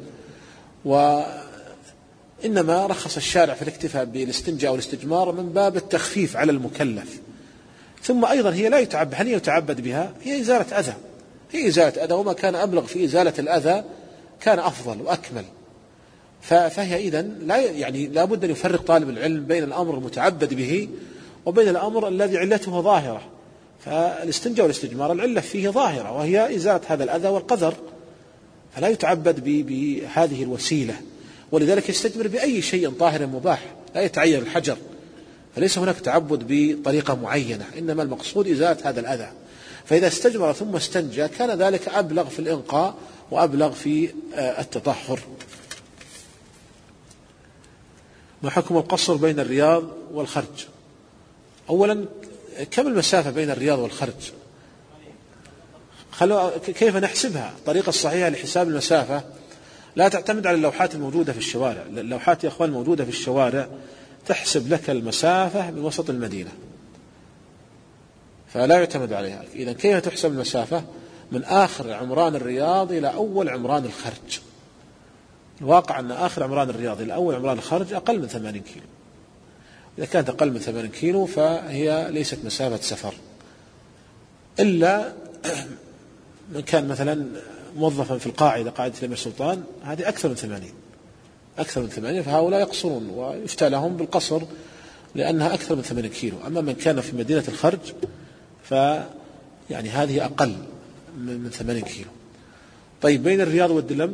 وإنما رخص الشارع في الاكتفاء بالاستنجاء والاستجمار من باب التخفيف على المكلف. ثم أيضا هي لا يتعبد، هل يتعبد بها؟ هي إزالة أذى، هي إزالة أذى، وما كان أبلغ في إزالة الأذى كان أفضل وأكمل. فهي إذن لا يعني لا بد أن يفرق طالب العلم بين الأمر المتعبد به وبين الأمر الذي علته ظاهرة. فالاستنجاء والاستجمار العلة فيه ظاهرة، وهي إزالة هذا الأذى والقذر، فلا يتعبد بهذه الوسيلة. ولذلك يستجمر بأي شيء طاهر مباح، لا يتعين الحجر، فليس هناك تعبد بطريقة معينة، إنما المقصود إزالة هذا الأذى. فإذا استجمر ثم استنجى كان ذلك أبلغ في الإنقاء وأبلغ في التطهر. ما حكم القصر بين الرياض والخرج؟ أولا، كم المسافة بين الرياض والخرج؟ خلوا كيف نحسبها؟ الطريقة الصحيحة لحساب المسافة لا تعتمد على اللوحات الموجودة في الشوارع. اللوحات يا أخوان الموجودة في الشوارع تحسب لك المسافة من وسط المدينة، فلا يعتمد عليها. إذن كيف تحسب المسافة؟ من آخر عمران الرياض إلى أول عمران الخرج. الواقع أن آخر عمران الرياض إلى أول عمران الخرج أقل من ثمانين كيلو. إذا كانت أقل من ثمانين كيلو فهي ليست مسافة سفر، إلا من كان مثلا موظفا في القاعدة، قاعدة الأمير سلطان، هذه أكثر من ثمانين أكثر من ثمانين فهؤلاء يقصرون ويفتى لهم بالقصر لأنها أكثر من ثمانين كيلو. أما من كان في مدينة الخرج فيعني هذه أقل من ثمانين كيلو. طيب بين الرياض والدلم،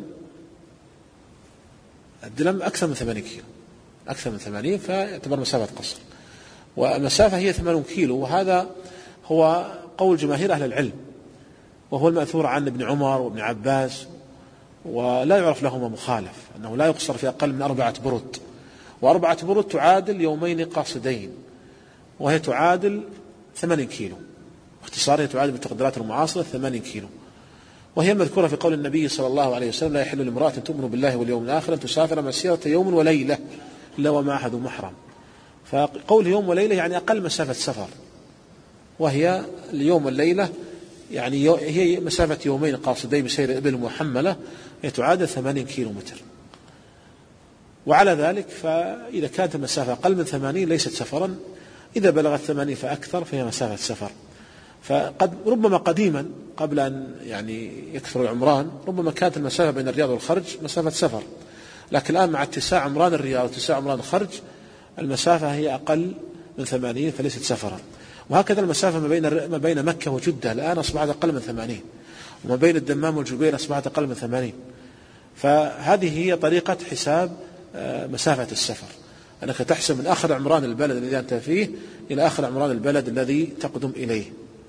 الدلم أكثر من ثمانين كيلو، أكثر من ثمانين، فيعتبر مسافة قصر، والمسافة هي ثمانين كيلو، وهذا هو قول جماهير أهل العلم، وهو المأثور عن ابن عمر وابن عباس، ولا يعرف لهما مخالف أنه لا يقصر في أقل من أربعة برد، وأربعة برد تعادل يومين قاصدين، وهي تعادل ثمانين كيلو، اختصارها تعادل بالتقديرات المعاصرة ثمانين كيلو. وهي مذكورة في قول النبي صلى الله عليه وسلم: لا يحل لامرأة تؤمن بالله واليوم الآخر أن تسافر مسيرة يوم وليلة إلا ومعها ذو محرم. فقول يوم وليلة يعني أقل مسافة سفر، وهي اليوم والليلة يعني هي مسافة يومين قاصدين بسير الإبل محملة، تعادل ثمانين كيلو متر. وعلى ذلك فإذا كانت المسافة أقل من ثمانين ليست سفرا، إذا بلغت ثمانين فأكثر فهي مسافة سفر. فقد ربما قديما قبل أن يعني يكثر العمران ربما كانت المسافة بين الرياض والخرج مسافة سفر، لكن الآن مع اتساع عمران الرياض واتساع عمران الخرج المسافة هي أقل من ثمانين فليست سفرا. وهكذا المسافة ما بين ما بين مكة وجدة الآن أصبحت أقل من ثمانين، وما بين الدمام والجبيل أصبحت أقل من ثمانين. فهذه هي طريقة حساب مسافة السفر، أنك تحسب من آخر عمران البلد الذي أنت فيه إلى آخر عمران البلد الذي تقدم إليه.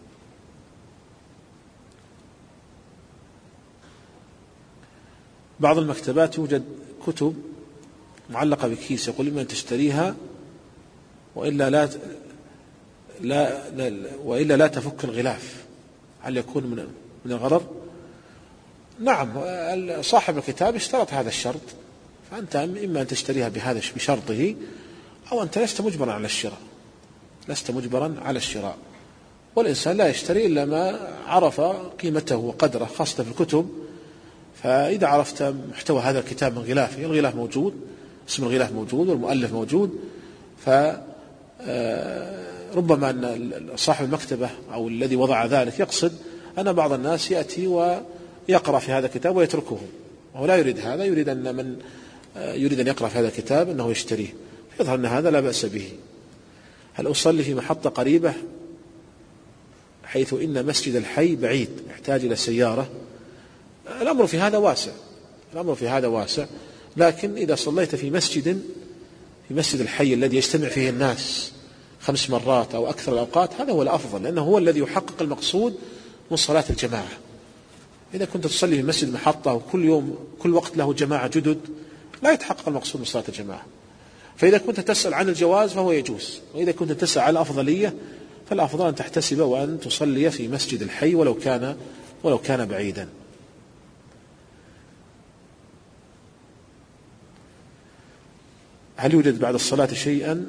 بعض المكتبات يوجد كتب معلقة بكيس يقول إما أن تشتريها وإلا لا لا, لا وإلا لا تفك الغلاف. هل يكون من من الغرر؟ نعم، صاحب الكتاب اشترط هذا الشرط، فأنت إما أن تشتريها بهذا بشرطه أو أنت لست مجبرا على الشراء، لست مجبرا على الشراء. والإنسان لا يشتري إلا ما عرف قيمته وقدره، خاصة في الكتب. فإذا عرفت محتوى هذا الكتاب من غلافه، الغلاف موجود، اسم الغلاف موجود والمؤلف موجود، فربما أن صاحب المكتبة أو الذي وضع ذلك يقصد أن بعض الناس يأتي ويقرأ في هذا الكتاب ويتركه، وهو لا يريد هذا، يريد أن من يريد أن يقرأ في هذا الكتاب أنه يشتريه، يظهر أن هذا لا بأس به. هل أصلي في محطة قريبة حيث إن مسجد الحي بعيد يحتاج إلى سيارة؟ الأمر في هذا واسع، الأمر في هذا واسع، لكن إذا صليت في مسجد في مسجد الحي الذي يجتمع فيه الناس خمس مرات أو أكثر الأوقات هذا هو الأفضل، لأنه هو الذي يحقق المقصود من صلاة الجماعة. إذا كنت تصلي في مسجد محطة وكل يوم كل وقت له جماعة جدد لا يتحقق المقصود من صلاة الجماعة. فإذا كنت تسأل عن الجواز فهو يجوز، وإذا كنت تسأل عن الأفضلية فالأفضل أن تحتسب وأن تصلي في مسجد الحي ولو كان ولو كان بعيدا. هل يوجد بعد الصلاة شيئا؟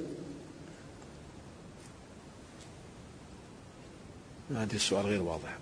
ما عندي، السؤال غير واضح.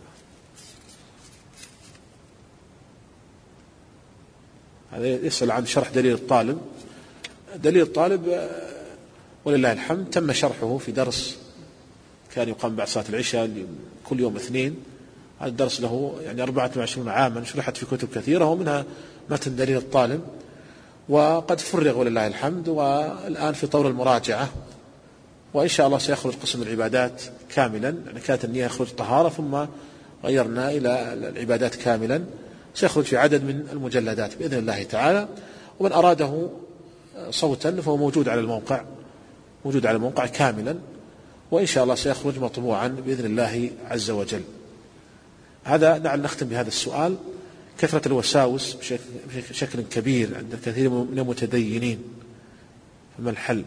هذا يسأل عن شرح دليل الطالب. دليل الطالب ولله الحمد تم شرحه في درس كان يقام بعد صلاة العشاء كل يوم اثنين. هذا الدرس له يعني أربعة وعشرين عاما، شرحت في كتب كثيرة ومنها متن دليل الطالب، وقد فرغ ولله الحمد، والآن في طور المراجعة، وإن شاء الله سيخرج قسم العبادات كاملا. يعني كانت النية يخرج طهارة ثم غيرنا إلى العبادات كاملا، سيخرج في عدد من المجلدات بإذن الله تعالى. ومن أراده صوتا فهو موجود على الموقع، موجود على الموقع كاملا، وإن شاء الله سيخرج مطبوعا بإذن الله عز وجل. هذا نعم. نختم بهذا السؤال: كثرة الوساوس بشكل كبير عند كثير من المتدينين، فما الحل؟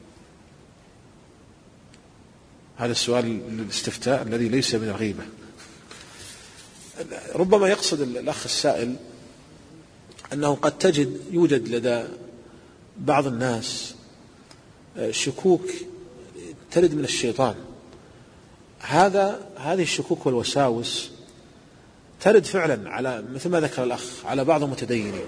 هذا السؤال الاستفتاء الذي ليس من الغيبة. ربما يقصد الأخ السائل أنه قد تجد يوجد لدى بعض الناس شكوك ترد من الشيطان. هذا هذه الشكوك والوساوس ترد فعلا على مثل ما ذكر الأخ على بعض المتدينين،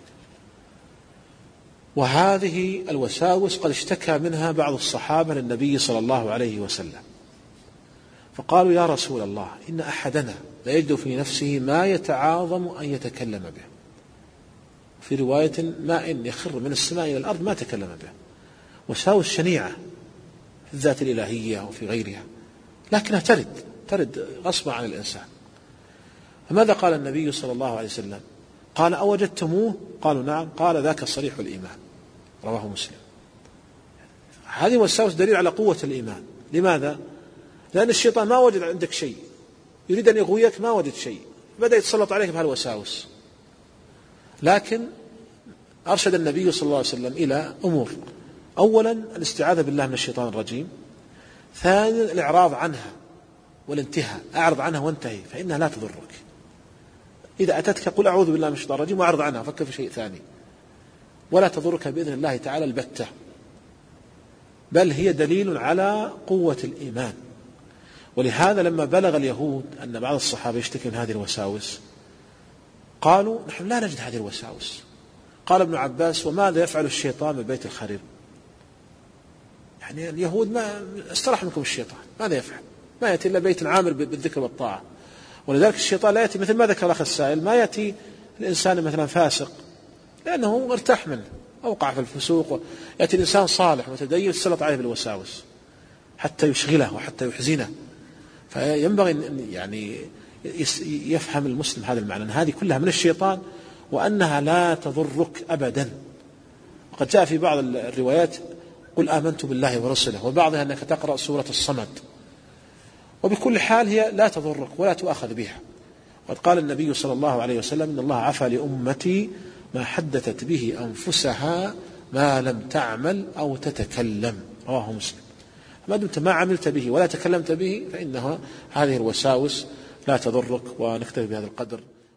وهذه الوساوس قد اشتكى منها بعض الصحابة للنبي صلى الله عليه وسلم، فقالوا: يا رسول الله، إن أحدنا لا يجد في نفسه ما يتعاظم أن يتكلم به. في رواية: ما إن يخر من السماء إلى الأرض ما تكلم به. وساوس شنيعة في الذات الإلهية وفي غيرها، لكنها ترد ترد غصبا عن الإنسان. فماذا قال النبي صلى الله عليه وسلم؟ قال: أوجدتموه؟ قالوا: نعم. قال: ذاك صريح الإيمان. رواه مسلم. هذه وساوس دليل على قوة الإيمان. لماذا؟ لأن الشيطان ما وجد عندك شيء، يريد أن يغويك، ما وجد شيء، بدأ يتسلط عليك بهالوساوس. لكن أرشد النبي صلى الله عليه وسلم إلى أمور: أولا الاستعاذة بالله من الشيطان الرجيم، ثانيا الإعراض عنها والانتهاء، أعرض عنها وانتهي فإنها لا تضرك. إذا أتتك قل أعوذ بالله من الشيطان الرجيم وأعرض عنها فكر في شيء ثاني، ولا تضرك بإذن الله تعالى البتة، بل هي دليل على قوة الإيمان. ولهذا لما بلغ اليهود أن بعض الصحابة يشتكي من هذه الوساوس قالوا نحن لا نجد هذه الوساوس. قال ابن عباس وماذا يفعل الشيطان بالبيت الخريب؟ يعني اليهود ما استراح منكم الشيطان، ماذا يفعل؟ ما يأتي إلا بيت عامر بالذكر والطاعة. ولذلك الشيطان لا يأتي مثل ما ذكر الأخ السائل، ما يأتي الإنسان مثلا فاسق لأنه ارتاح منه أوقع في الفسوق، يأتي الإنسان صالح متدين يسلط عليه بالوساوس حتى يشغله وحتى يحزنه. فينبغي أن يعني يفهم المسلم هذا المعنى، أن هذه كلها من الشيطان وأنها لا تضرك أبدا. وقد جاء في بعض الروايات قل آمنت بالله ورسله، وبعضها أنك تقرأ سورة الصمد، وبكل حال هي لا تضرك ولا تؤخذ بها. وقد قال النبي صلى الله عليه وسلم إن الله عفى لأمتي ما حدثت به أنفسها ما لم تعمل أو تتكلم، رواه مسلم. ما دمت ما عملت به ولا تكلمت به فإنها هذه الوساوس لا تضرك. ونكتفي بهذا القدر.